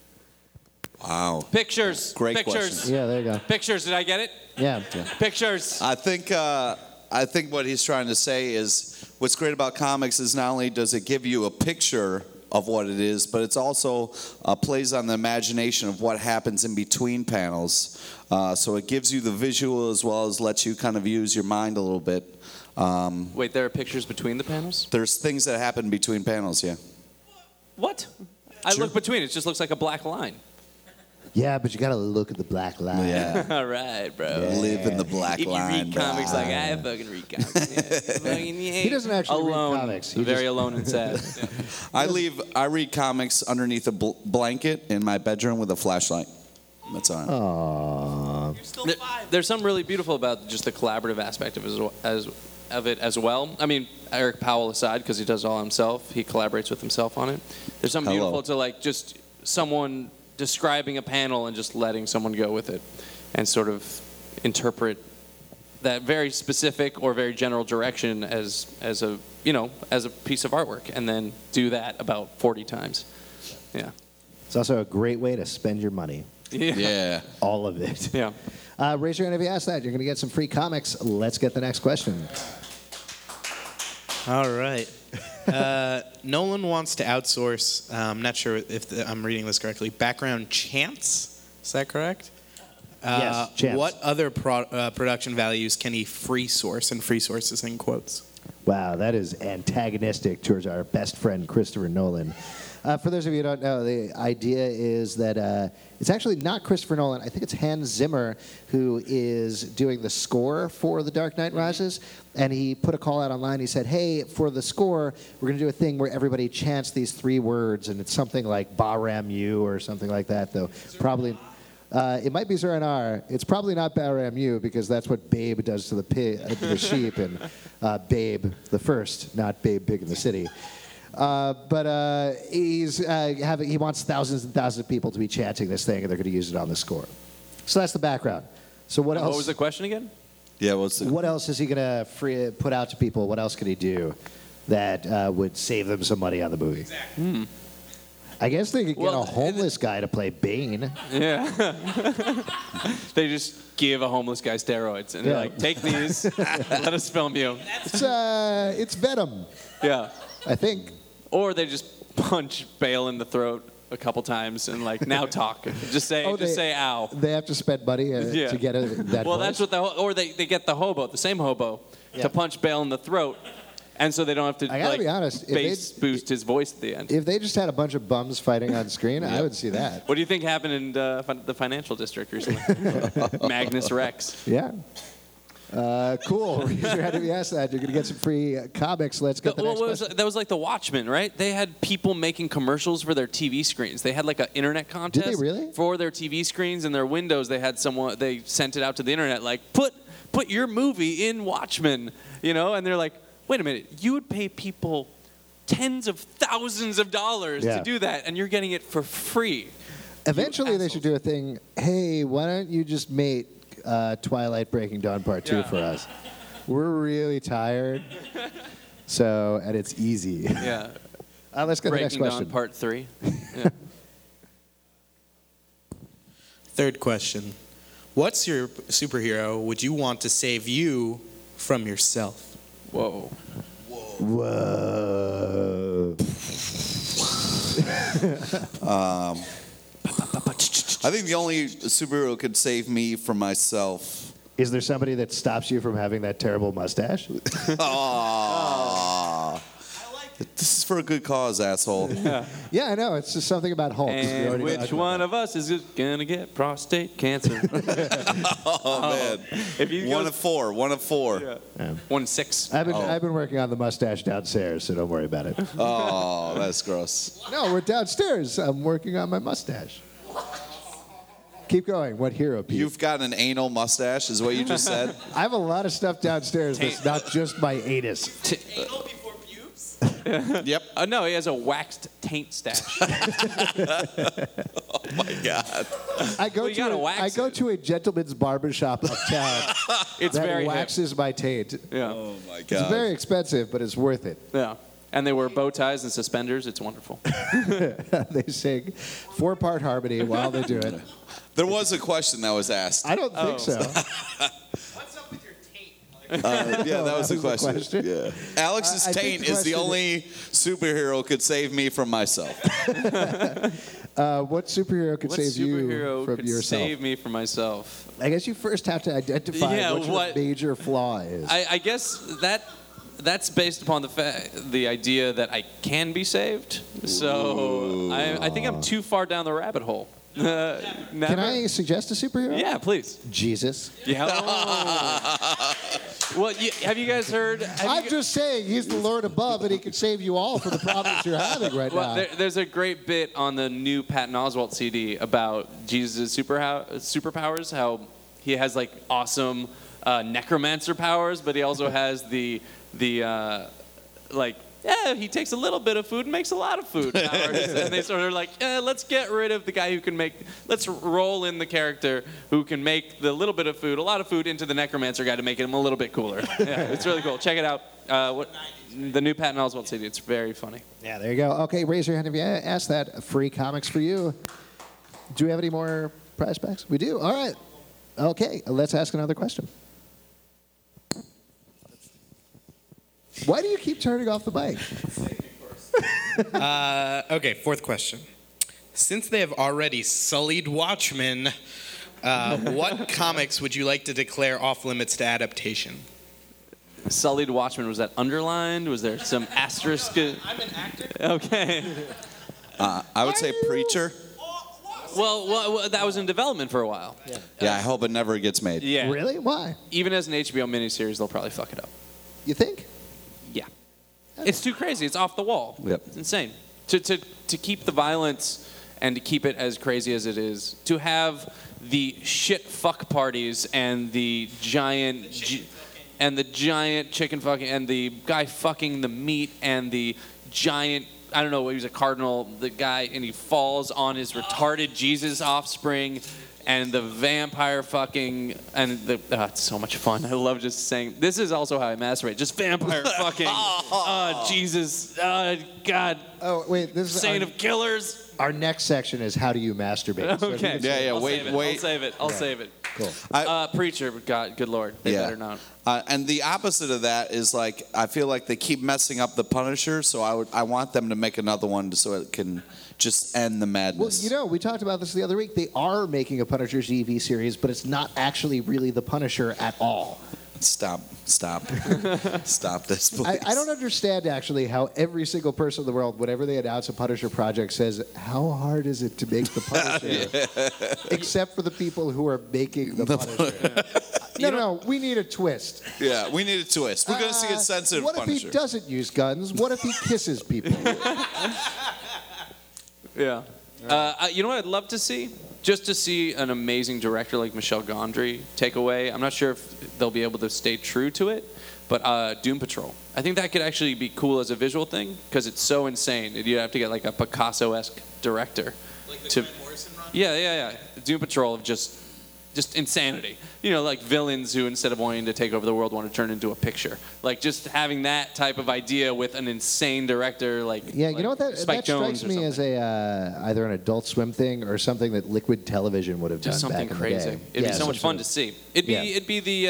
Wow. Pictures. Great Pictures. question. Yeah, there you go. Pictures. Did I get it? Yeah. Pictures. I think what he's trying to say is what's great about comics is not only does it give you a picture of what it is, but it's also plays on the imagination of what happens in between panels. So it gives you the visual as well as lets you kind of use your mind a little bit. Wait, there are pictures between the panels? There's things that happen between panels, yeah. What? I look between. It just looks like a black line. Yeah, but you got to look at the black line. Yeah. All right, bro. Live in the black If you line. read comics bro. like I fucking read comics. He doesn't actually alone, read comics. He very just- alone and sad. Yeah. I read comics underneath a blanket in my bedroom with a flashlight. That's all. Aww. There's something really beautiful about just the collaborative aspect of it as well. I mean, Eric Powell aside, because he does it all himself, he collaborates with himself on it. There's something beautiful to like just someone describing a panel and just letting someone go with it and sort of interpret that very specific or very general direction as a piece of artwork, and then do that about 40 times. Yeah. It's also a great way to spend your money. Yeah. All of it. Yeah. Raise your hand if you ask that. You're going to get some free comics. Let's get the next question. All right. Nolan wants to outsource, I'm not sure if I'm reading this correctly, background chants. Is that correct? Yes, chants. What other production values can he free source, and free source is in quotes? Wow, that is antagonistic towards our best friend, Christopher Nolan. For those of you who don't know, the idea is that it's actually not Christopher Nolan. I think it's Hans Zimmer who is doing the score for The Dark Knight Rises. And he put a call out online. He said, hey, for the score, we're going to do a thing where everybody chants these 3 words. And it's something like Bahram U or something like that, though. Probably. It might be Zuranar. It's probably not Bahram U because that's what Babe does to the sheep in Babe the First, not Babe Big in the City. But he wants thousands and thousands of people to be chanting this thing, and they're going to use it on the score. So that's the background. So what else? What was the question again? Yeah, what else is he going to put out to people? What else could he do that would save them some money on the movie? Exactly. I guess they could get a homeless guy to play Bane. Yeah. They just give a homeless guy steroids, and they're like, take these, let us film you. It's Venom. Yeah. I think. Or they just punch Bale in the throat a couple times and like now talk. Just say ow. They have to spend money to get that. Well, voice? that's what they get the hobo, the same hobo, to punch Bale in the throat. And so they don't have to I gotta be honest, bass boost his voice at the end. If they just had a bunch of bums fighting on screen, I would see that. What do you think happened in the financial district recently? Magnus Rex. Yeah. Cool. Raise your hand if you asked that. You're going to get some free comics. Let's get the next question. That was like The Watchmen, right? They had people making commercials for their TV screens. They had like an internet contest. Did they really? For their TV screens and their windows. They had someone. They sent it out to the internet like, put your movie in Watchmen, And they're like, wait a minute, you would pay people tens of thousands of dollars to do that, and you're getting it for free. Eventually, they should do a thing. Hey, why don't you just make Twilight Breaking Dawn Part 2 for us? We're really tired. And it's easy. Yeah. Let's go to the next question. Breaking Dawn Part 3. Yeah. Third question. What's your superhero would you want to save you from yourself? Whoa. I think the only superhero who could save me from myself. Is there somebody that stops you from having that terrible mustache? Aww. This is for a good cause, asshole. Yeah, I know. It's just something about Hulk. And which one of us is gonna get prostate cancer? Man. One of four. Yeah. 1 in 6. I've been working on the mustache downstairs, so don't worry about it. Oh, that's gross. No, we're downstairs. I'm working on my mustache. Keep going. What hero, Pete? You've got an anal mustache, is what you just said? I have a lot of stuff downstairs that's not just my anus. Anal before pubes? Yep. No, he has a waxed taint stash. Oh my God. I go to a gentleman's barbershop uptown It's that very waxes my taint. Yeah. Oh my God. It's very expensive, but it's worth it. Yeah. And they wear bow ties and suspenders. It's wonderful. They sing 4-part harmony while they do it. There was a question that was asked. I don't think so. What's up with your taint? Yeah, that was the question. Yeah. Alex's I think taint the is the question- only superhero who could save me from myself. What superhero could save you from yourself? Save me from myself? I guess you first have to identify what your major flaw is. I guess that's based upon the idea that I can be saved. So I think I'm too far down the rabbit hole. Can I suggest a superhero? Yeah, please. Jesus. Yeah. Well, have you guys heard? I'm just saying, he's the Lord above, and he can save you all from the problems you're having right now. There's a great bit on the new Patton Oswalt CD about Jesus' superpowers, how he has like awesome necromancer powers, but he also has the he takes a little bit of food and makes a lot of food powers. And they sort of like, let's get rid of the guy who can let's roll in the character who can make the little bit of food, a lot of food, into the necromancer guy to make him a little bit cooler. Yeah, it's really cool. Check it out. The new Patton Oswalt CD. It's very funny. Yeah, there you go. Okay, raise your hand if you asked that. Free comics for you. Do we have any more prize packs? We do? All right. Okay, let's ask another question. Why do you keep turning off the mic? Okay, fourth question. Since they have already sullied Watchmen, what comics would you like to declare off limits to adaptation? Sullied Watchmen, was that underlined? Was there some asterisk? I'm an actor. Okay. I would say Preacher. Well, that was in development for a while. Yeah, I hope it never gets made. Yeah. Really? Why? Even as an HBO miniseries, they'll probably fuck it up. You think? Yeah. It's too crazy. It's off the wall. Yep. It's insane. To keep the violence and to keep it as crazy as it is, to have the shit fuck parties and the giant chicken fucking and the guy fucking the meat and the giant, I don't know, he was a cardinal, the guy, and he falls on his retarded Jesus offspring, and the vampire fucking, and it's so much fun. I love just saying, this is also how I masturbate, just vampire fucking, Jesus, God. Oh, wait, this is Saint of killers. Our next section is how do you masturbate? Okay. Yeah, wait. I'll save it. I'll save it. Cool. Preacher, God, good Lord, they better not. And the opposite of that is like I feel like they keep messing up the Punisher, so I want them to make another one so it can just end the madness. Well, we talked about this the other week. They are making a Punisher TV series, but it's not actually really the Punisher at all. Stop this, please. I don't understand, actually, how every single person in the world, whenever they announce a Punisher project, says, how hard is it to make the Punisher? Except for the people who are making the Punisher. No, we need a twist. Yeah, we need a twist. We're going to see a sensitive Punisher. What if he doesn't use guns? What if he kisses people? Yeah. You know what I'd love to see? Just to see an amazing director like Michel Gondry take away. I'm not sure if they'll be able to stay true to it, but Doom Patrol. I think that could actually be cool as a visual thing because it's so insane. You'd have to get like a Picasso-esque director. Like the Grant Morrison run? Yeah. Doom Patrol of just insanity. Like villains who instead of wanting to take over the world want to turn into a picture. Like just having that type of idea with an insane director like you know what that Jones strikes me as either an Adult Swim thing or something that Liquid Television would have done just something back crazy. in the day. It'd be so much fun to see. It'd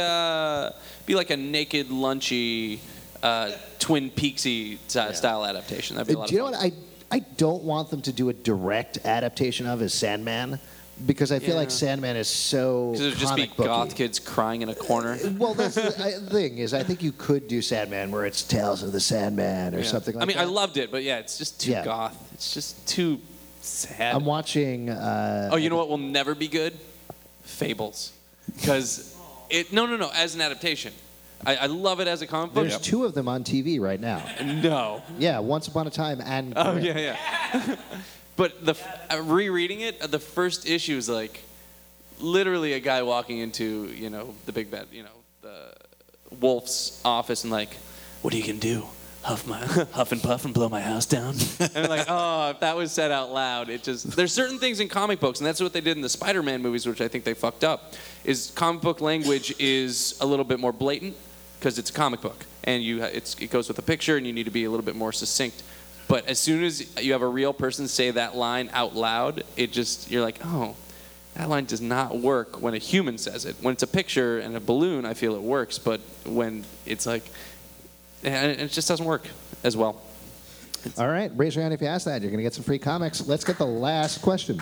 be like a naked lunchy Twin Peaksy style adaptation. That'd be a lot of fun. Do you know what I don't want them to do a direct adaptation of is Sandman? Because I feel like Sandman is so because it would just be goth kids crying in a corner. Well, that's the thing is I think you could do Sandman where it's Tales of the Sandman or something like that. I loved it, but it's just too goth. It's just too sad. I'm watching... you know what will never be good? Fables. Because No, as an adaptation. I love it as a comic book. There's two of them on TV right now. No. Yeah, Once Upon a Time and... Oh, yeah. But rereading it, the first issue is like literally a guy walking into, the big bed, the Wolf's office and like, what are you going to do? Huff and puff and blow my house down? And like, if that was said out loud, there's certain things in comic books, and that's what they did in the Spider-Man movies, which I think they fucked up, is comic book language is a little bit more blatant because it's a comic book, and it goes with a picture, and you need to be a little bit more succinct. But as soon as you have a real person say that line out loud, you're like, oh, that line does not work when a human says it. When it's a picture and a balloon, I feel it works. But when it's like, it just doesn't work as well. All right, raise your hand if you ask that. You're going to get some free comics. Let's get the last question.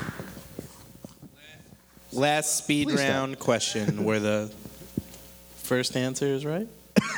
Last speed round question where the first answer is right?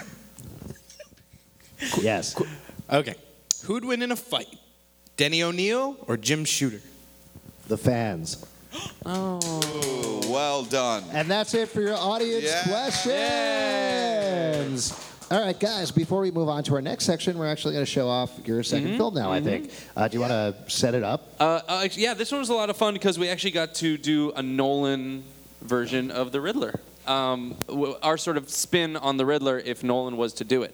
Yes. Okay. Who'd win in a fight? Denny O'Neil or Jim Shooter? The fans. Oh, well done. And that's it for your audience questions. All right, guys, before we move on to our next section, we're actually going to show off your second film now, I think. Do you want to set it up? Yeah, this one was a lot of fun because we actually got to do a Nolan version of the Riddler. Our sort of spin on the Riddler if Nolan was to do it.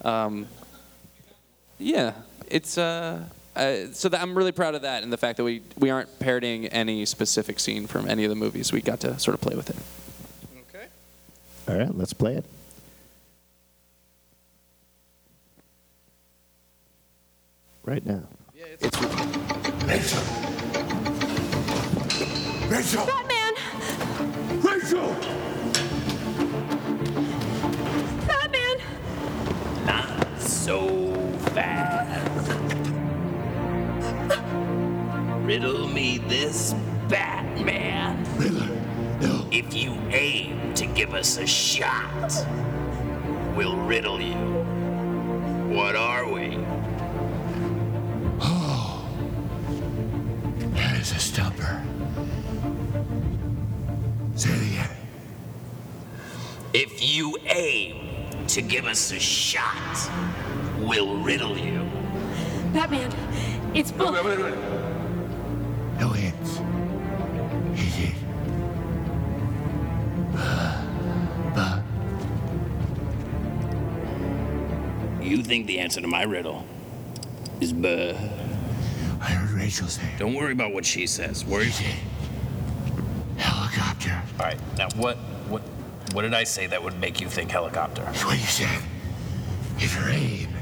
Yeah, it's so that I'm really proud of that and the fact that we aren't parodying any specific scene from any of the movies. We got to sort of play with it. Okay. All right, let's play it. Right now. Yeah, it's Rachel! Rachel! Batman! Rachel! Batman! Not so fast. Riddle me this, Batman. Riddler, no. If you aim to give us a shot, we'll riddle you. What are we? Oh. That is a stumper. Say it again. If you aim to give us a shot, we'll riddle you. Batman, it's bull. Wait. No hints. Is it? You think the answer to my riddle is buh. I heard Rachel say it. Don't worry about what she says. Worry. She said helicopter. All right. Now, what did I say that would make you think helicopter? That's what you said. If your aim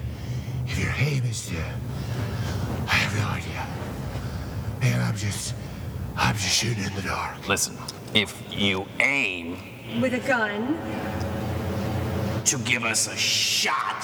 is to... I have no idea. Man, I'm just shooting in the dark. Listen, if you aim With a gun. to give us a shot,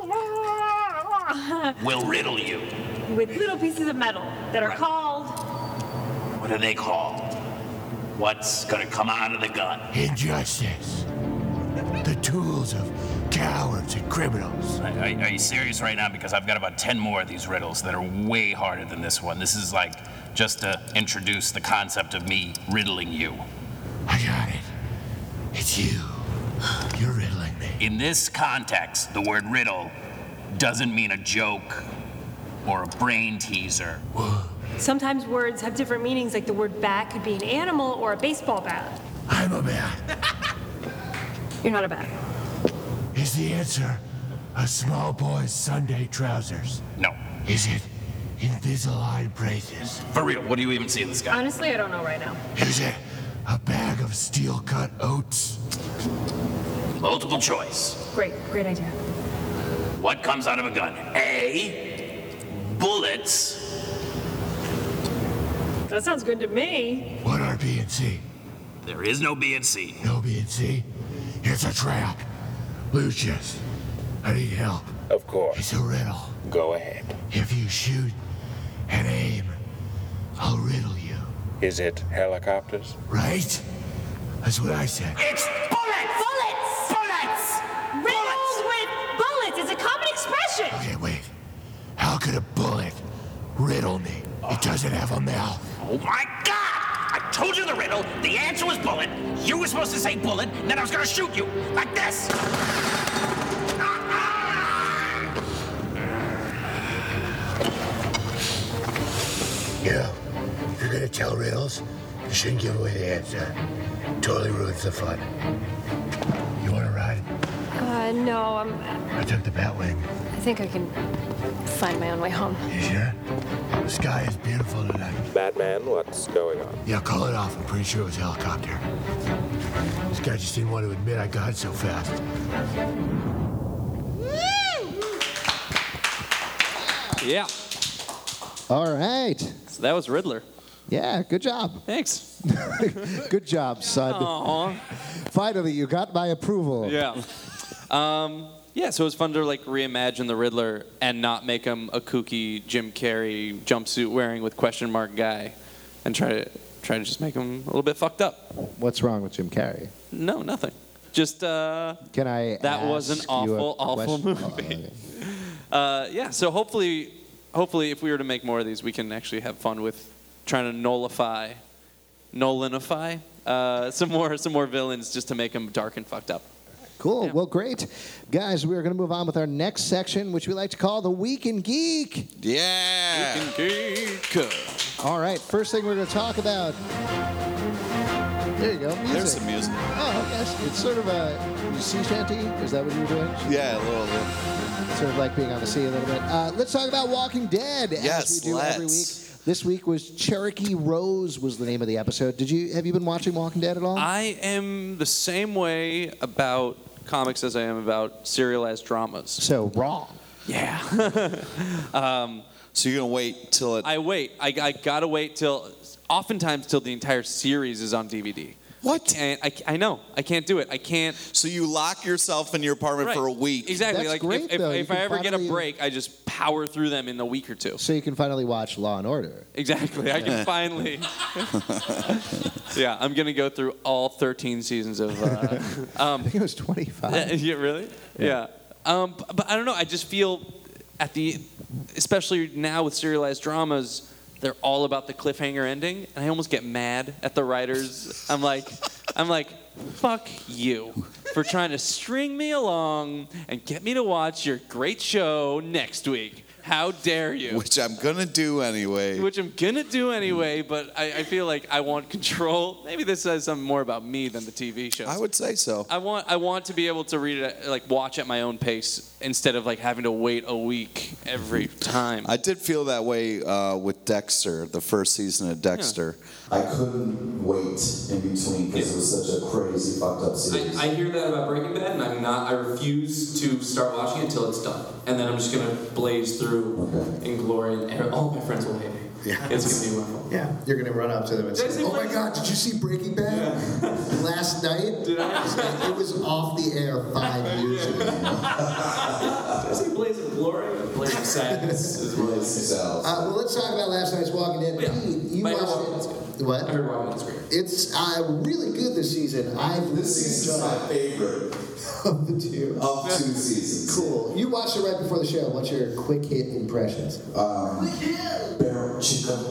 we'll riddle you. With little pieces of metal that are called. What are they called? What's gonna come out of the gun? Injustice. The tools of cowards and criminals. Are you serious right now? Because I've got about 10 more of these riddles that are way harder than this one. This is like just to introduce the concept of me riddling you. I got it. It's you. You're riddling me. In this context, the word riddle doesn't mean a joke or a brain teaser. Sometimes words have different meanings, like the word bat could be an animal or a baseball bat. I'm a bat. You're not a bat. Is the answer a small boy's Sunday trousers? No. Is it Invisalign braces? For real, what do you even see in the sky? Honestly, I don't know right now. Is it a bag of steel-cut oats? Multiple choice. Great idea. What comes out of a gun? A, bullets. That sounds good to me. What are B and C? There is no B and C. No B and C? It's a trap. Lucius, I need help. Of course. It's a riddle. Go ahead. If you shoot and aim, I'll riddle you. Is it helicopters? Right? That's what I said. It's bullets! Bullets! Bullets! Riddles with bullets. It's a common expression. Okay, wait. How could a bullet riddle me? It doesn't have a mouth. Oh my God! I told you the riddle. The answer was bullet. You were supposed to say bullet, and then I was gonna shoot you like this. You know, if you're gonna tell riddles, you shouldn't give away the answer. Totally ruins the fun. You wanna ride? No, I took the Batwing. I think I can find my own way home. You sure? The sky is beautiful tonight. Batman, what's going on? Yeah, call it off. I'm pretty sure it was a helicopter. This guy just didn't want to admit I got it so fast. Yeah. All right. So that was Riddler. Yeah, good job. Thanks. Good job, son. Aww. Finally, you got my approval. Yeah. Yeah, so it was fun to like reimagine the Riddler and not make him a kooky Jim Carrey jumpsuit wearing with question mark guy, and try to just make him a little bit fucked up. What's wrong with Jim Carrey? No, nothing. Just can I? That was an awful movie. Yeah, so hopefully, if we were to make more of these, we can actually have fun with trying to Nolanify some more villains just to make them dark and fucked up. Cool. Yeah. Well, great. Guys, we're going to move on with our next section, which we like to call the Week in Geek. Yeah. Week in Geek. All right. First thing we're going to talk about. There you go. Music. There's some music. Oh, yes. It's sort of a sea shanty. Is that what you were doing? Yeah, a little bit. Sort of like being on the sea a little bit. Let's talk about Walking Dead. Yes, as we do every week. This week was Cherokee Rose was the name of the episode. Have you been watching Walking Dead at all? I am the same way about comics as I am about serialized dramas. So wrong. Yeah. So you're gonna wait till it? I wait. I gotta wait oftentimes till the entire series is on DVD. What? I know. I can't do it. I can't. So you lock yourself in your apartment for a week. Exactly. That's like great, though. if I ever get a break, I just power through them in a week or two. So you can finally watch Law and Order. Exactly. I can finally. Yeah, I'm gonna go through all 13 seasons of. I think it was 25. Yeah, really? Yeah. But I don't know. I just feel especially now with serialized dramas, they're all about the cliffhanger ending, and I almost get mad at the writers. I'm like, fuck you for trying to string me along and get me to watch your great show next week. How dare you? Which I'm gonna do anyway. But I feel like I want control. Maybe this says something more about me than the TV shows. I would say so. I want to be able to read it, watch at my own pace instead of having to wait a week every time. I did feel that way with Dexter, the first season of Dexter. Yeah. I couldn't wait in between because it was such a crazy, fucked up series. I hear that about Breaking Bad, and I refuse to start watching it until it's done. And then I'm just going to blaze through in glory, and all my friends will hate me. Yeah. It's going to be wonderful. Yeah, you're gonna run up to them and say, "Oh my God, did you see Breaking Bad last night? Did I? It was off the air 5 years ago." Did I see Blaze of Glory? Or Blaze of Sadness is what it's Well, let's talk about last night's Walking Dead. Pete, you watched it. What? I heard Walking Dead's great. It's really good this season. This season's my favorite of the two. Of 2 seasons. Cool. You watched it right before the show. What's your quick hit impressions? Barrel chicken.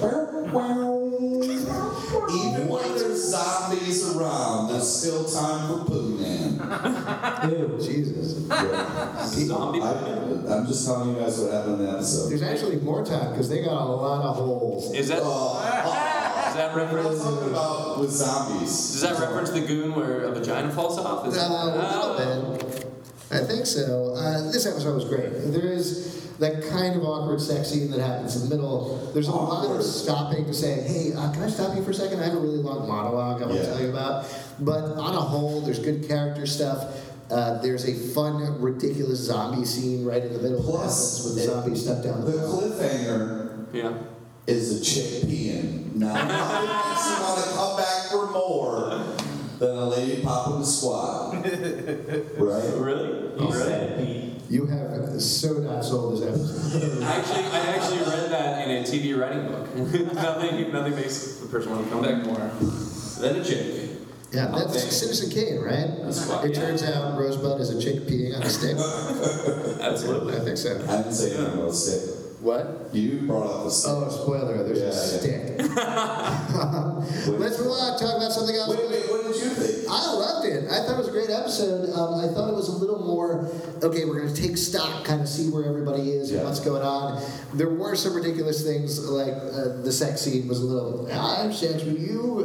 Even when there's zombies around, there's still time for Pooh Man. Ew, Jesus. Zombie. I'm just telling you guys what happened in the episode. There's actually more time because they got a lot of holes. Is that? Does that reference? Talking about with zombies. Does that reference the goon where a vagina falls off? Is A little bit. I think so. This episode was great. There is that kind of awkward sex scene that happens in the middle. There's a lot of stopping to say, "Hey, can I stop you for a second? I have a really long monologue I want to tell you about." But on a whole, there's good character stuff. There's a fun, ridiculous zombie scene right in the middle. Plus, with the zombie stuck down the cliffhanger. Yeah. Is a chick peeing. Now, nothing makes you want to come back for more than a lady popping the squat. Right? Really? Really? You have so not sold this episode. I actually read that in a TV writing book. nothing makes the person want to come back more than a chick. Yeah, that's Citizen Kane, right? It turns out Rosebud is a chick peeing on a stick. Absolutely. I think so. I didn't say anything about a stick. What? You brought up the stick. Oh, spoiler, there's a stick. Let's move on, talk about something else. Wait, what did you think? I loved it. I thought it was a great episode. I thought it was a little more, okay, we're going to take stock, kind of see where everybody is and what's going on. There were some ridiculous things, like the sex scene was a little, I have sex with you.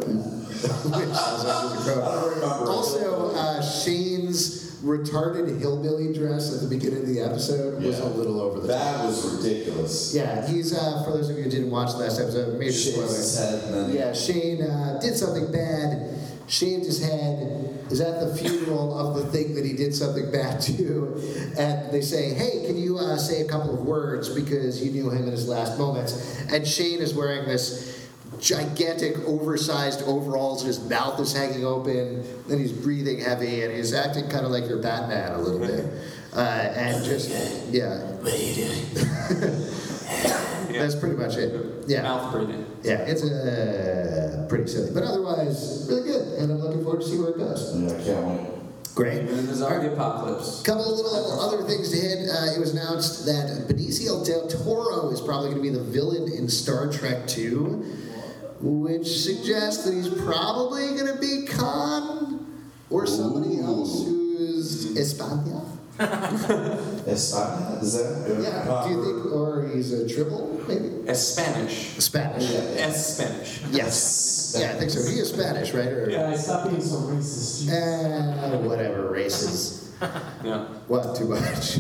Also, Shane's retarded hillbilly dress at the beginning of the episode was a little over the top. That was ridiculous. Yeah, he's, for those of you who didn't watch the last episode, major spoiler. Yeah, Shane did something bad, shaved his head, is at the funeral of the thing that he did something bad to, and they say, "Hey, can you say a couple of words because you knew him in his last moments?" And Shane is wearing this gigantic, oversized overalls, and his mouth is hanging open, and he's breathing heavy, and he's acting kind of like your Batman a little bit. And just, What are you doing? That's pretty much it. Yeah. Mouth breathing. Yeah, it's pretty silly. But otherwise, really good, and I'm looking forward to see where it goes. Yeah, I can't wait. Great. And the zombie apocalypse. Couple of little other things to hit. It was announced that Benicio del Toro is probably going to be the villain in Star Trek 2. Which suggests that he's probably going to be Khan or somebody else who's España. España? Is that? Yeah. Do you think, or he's a triple, maybe? Spanish. Spanish. Spanish. Yes. Yeah, I think so. He is Spanish, right? Or, yeah, stop being so racist. Whatever, races. Yeah. What, too much?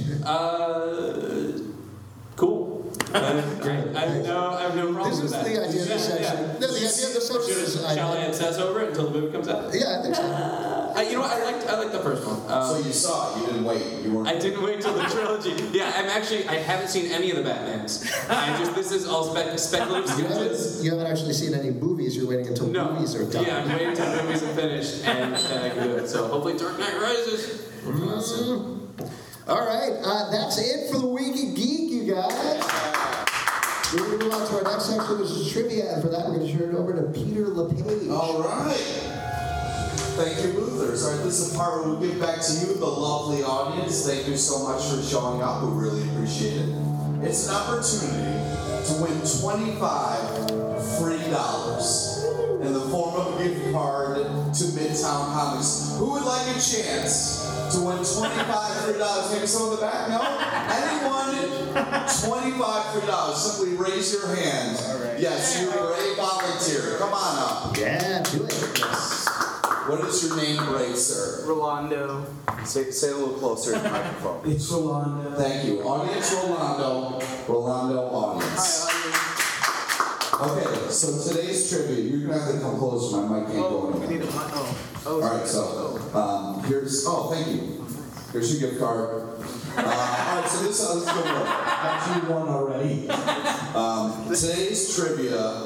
Cool. Great. I have no problem with that. This is the idea of the section. Yeah. No, the idea of the section is... Shall I obsess over it until the movie comes out? Yeah, I think so. You know what? I liked the first one. So you saw it. You didn't wait. You weren't. I didn't wait till the trilogy. Yeah, I haven't seen any of the Batmans. This is all speculative sketches. You haven't actually seen any movies. You're waiting until movies are done. Yeah, I'm waiting until movies are finished and I can do it. So hopefully Dark Knight Rises. All right, that's it for the Week of Geek, you guys. We're going to move on to our next section, which is trivia, and for that, we're going to turn it over to Peter LePage. All right. Thank you, Luthers. All right, this is the part where we give back to you, the lovely audience. Thank you so much for showing up. We really appreciate it. It's an opportunity to win $25 free in the form of a gift card to Midtown Comics. Who would like a chance to win $25 free? Maybe some of the back? No? Anyone? $25 free. Simply raise your hand. Right. Yes, you are a volunteer. Come on up. Yeah, do it. Yes. What is your name, brave sir? Rolando. Say a little closer to the microphone. It's Rolando. Thank you. Audience Rolando. Rolando audience. Hi, audience. Okay, so today's trivia, you're going to have to come closer. My mic can't go anywhere. We need a mic. All right, so thank you. Here's your gift card. All right, so this is going to work. Actually won already. Today's trivia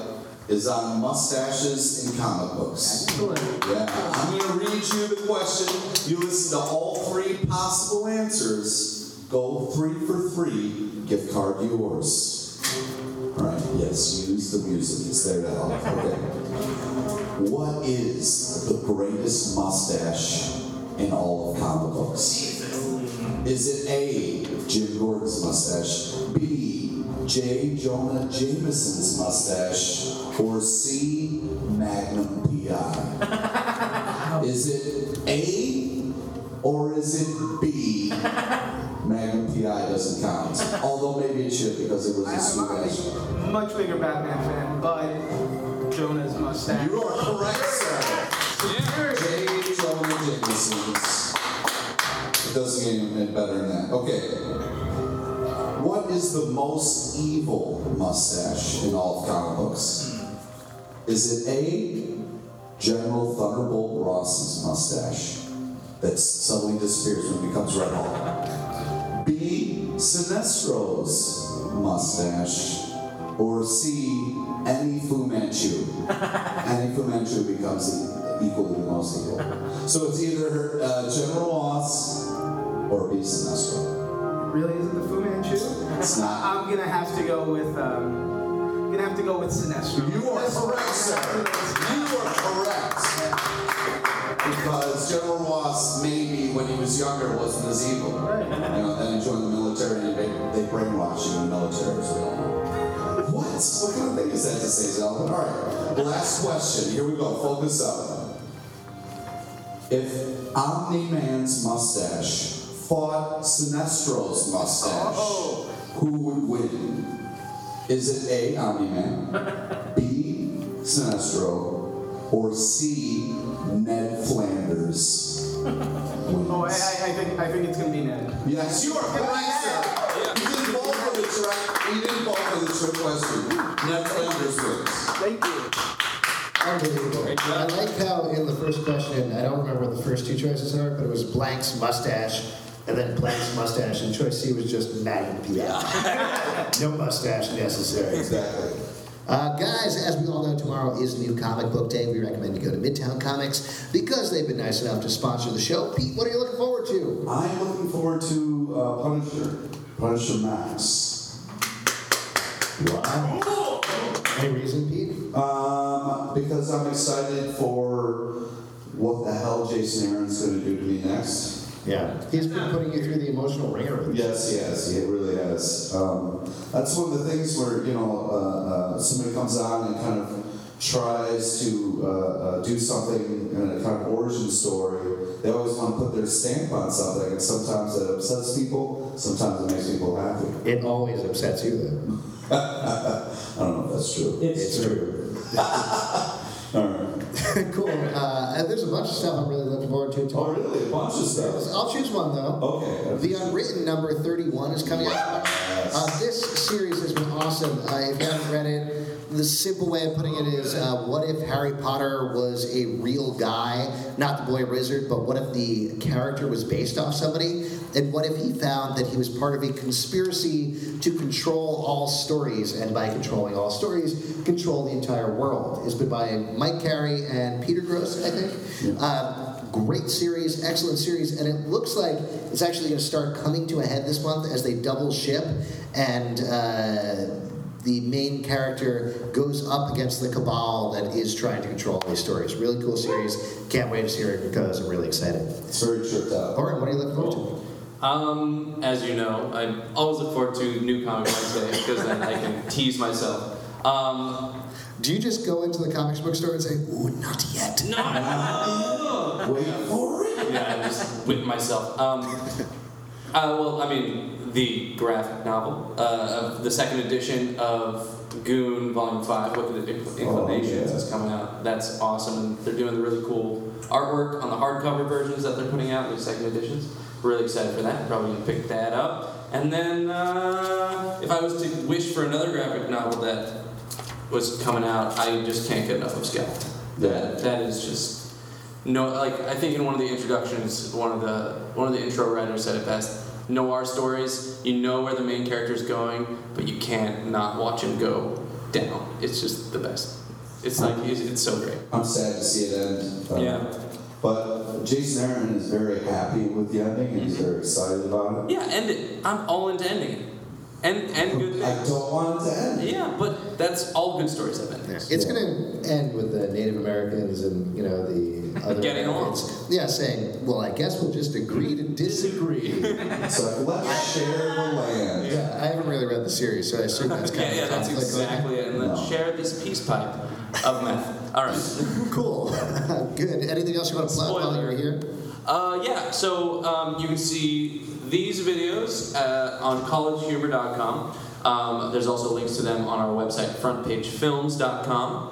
is on mustaches in comic books. Excellent. Yeah, I'm going to read you the question. You listen to all three possible answers. Go 3 for 3. Gift card yours. All right. Yes. Use the music. It's there to help. Okay. What is the greatest mustache in all of comic books? Is it A, Jim Gordon's mustache, B, J. Jonah Jameson's mustache, or C, Magnum P.I.? Is it A, or is it B, Magnum P.I. doesn't count? Although maybe it should because it was a mustache. I'm a much bigger Batman fan, but Jonah's mustache. You are correct, sir. Yeah. J. Jonah Jameson's. It doesn't get any better than that. Okay. What is the most evil mustache in all of comic books? Is it A, General Thunderbolt Ross's mustache that suddenly disappears when he becomes Red Hulk? B, Sinestro's mustache? Or C, any Fu Manchu? Any Fu Manchu becomes equally the most evil. So it's either General Ross or B, Sinestro. Really isn't the Fu Manchu? It's not. I'm gonna have to go with Sinestro. You are correct, sir. You are correct. Because General Ross, maybe when he was younger, wasn't as evil. Right. You know, then he joined the military and they brainwashed you in the military, as we all know. What? What kind of thing is that to say, Zelda? All right. Last question. Here we go. Focus up. If Omni-Man's mustache fought Sinestro's mustache, who would win? Is it A, Omni-Man, B, Sinestro, or C, Ned Flanders? Oh, I think it's gonna be Ned. Yes, you are correct, sir. You didn't fall for the trick. You didn't fall for the trick question. Ned Flanders wins. Thank you. Unbelievable. I like how in the first question, I don't remember what the first two choices are, but it was Blank's mustache, and then Blank's mustache, and choice C was just Magnum P.I. No mustache necessary. Exactly. Guys, as we all know, tomorrow is New Comic Book Day. We recommend you go to Midtown Comics because they've been nice enough to sponsor the show. Pete, what are you looking forward to? I'm looking forward to Punisher Max. Wow. Any reason, Pete? Because I'm excited for what the hell Jason Aaron's going to do to me next. Yeah, he's been putting you through the emotional ringer with this. Yes, he has. He really has. That's one of the things where, somebody comes on and kind of tries to do something in a kind of origin story. They always want to put their stamp on something, and sometimes it upsets people, sometimes it makes people happy. It always upsets you, though. I don't know if that's true. It's true. All right. Cool. There's a bunch of stuff I'm really looking forward to tomorrow. Oh, really? A bunch of stuff? I'll choose one, though. Okay. The Unwritten number 31 is coming out. This series has been awesome. If you haven't read it, the simple way of putting it is, what if Harry Potter was a real guy? Not the boy wizard, but what if the character was based off somebody? And what if he found that he was part of a conspiracy to control all stories, and by controlling all stories, control the entire world? It's been by Mike Carey and Peter Gross, I think. Yeah. Great series, excellent series, and it looks like it's actually going to start coming to a head this month as they double ship, and the main character goes up against the cabal that is trying to control all these stories. Really cool series. Can't wait to see it because I'm really excited. It's very tripped out. Oren, what are you looking forward to? As you know, I always look forward to New Comic Wednesday because then I can tease myself. Do you just go into the comics book store and say, "Ooh, not yet"? No. Wait for it. Yeah, I just whip myself. The graphic novel of the second edition of Goon Volume 5, Wicked Inclinations, is coming out. That's awesome, and they're doing the really cool artwork on the hardcover versions that they're putting out in the second editions. Really excited for that. Probably gonna pick that up. And then, if I was to wish for another graphic novel that was coming out, I just can't get enough of Skeleton. That is just I think in one of the introductions, one of the intro writers said it best. Noir stories, you know where the main character is going, but you can't not watch him go down. It's just the best. It's like it's so great. I'm sad to see it end. Yeah. But Jason Aaron is very happy with the ending and he's very excited about it. Yeah, end it. I'm all into ending it. And good things. I don't want it to end. Yeah, but that's all good stories have ended. It's going to end with the Native Americans and, the other Getting Americans. Yeah, saying, well, I guess we'll just agree to disagree. So let's share the land. Yeah, I haven't really read the series, so I assume that's kind of Yeah, that's exactly it. And then share this peace pipe of meth. All right. Cool. Good. Anything else you want to plug while you're here? Yeah, so you can see these videos on collegehumor.com. There's also links to them on our website, frontpagefilms.com.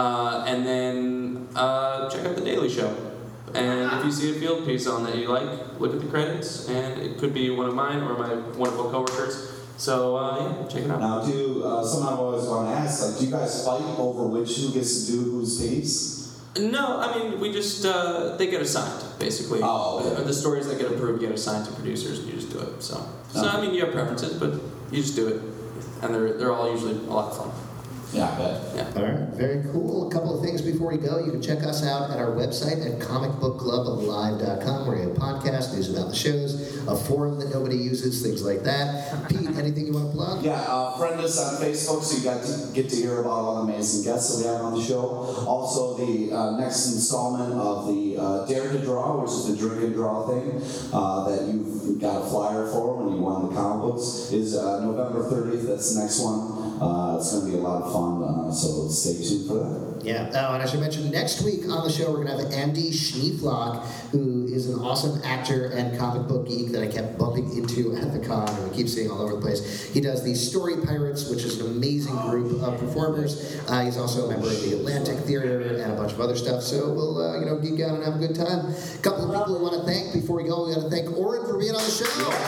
And then check out The Daily Show. And if you see a field piece on that you like, look at the credits, and it could be one of mine or my wonderful coworkers. So, yeah, check it out. Now, something I always want to ask, do you guys fight over who gets to do whose piece? No, I mean, we just, they get assigned, basically. Oh, okay. The stories that get approved get assigned to producers, and you just do it. So I mean, you have preferences, but you just do it. And they're all usually a lot of fun. Yeah, I bet. Yeah. All right, very cool. A couple of things before we go. You can check us out at our website at comicbookclubalive.com, where we have podcasts, news about the shows, a forum that nobody uses, things like that. Pete, anything you want to plug? Yeah, friend us on Facebook so you get to hear about all the amazing guests that we have on the show. Also, the next installment of the Dare to Draw, which is the drink and draw thing that you've got a flyer for when you won the comic books, is November 30th. That's the next one. It's going to be a lot of fun, so stay tuned for that. Yeah. Oh, and I should mention, next week on the show, we're going to have Andy Schneeflock, who is an awesome actor and comic book geek that I kept bumping into at the con, and we keep seeing all over the place. He does the Story Pirates, which is an amazing group of performers. He's also a member of the Atlantic Theater and a bunch of other stuff, so we'll, geek out and have a good time. A couple of people we want to thank before we go. We got to thank Oren for being on the show.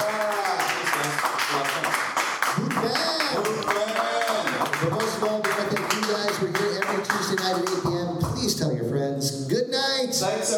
But most of all, we want to thank you guys. We're here every Tuesday night at 8 p.m. Please tell your friends. Good night. Thanks,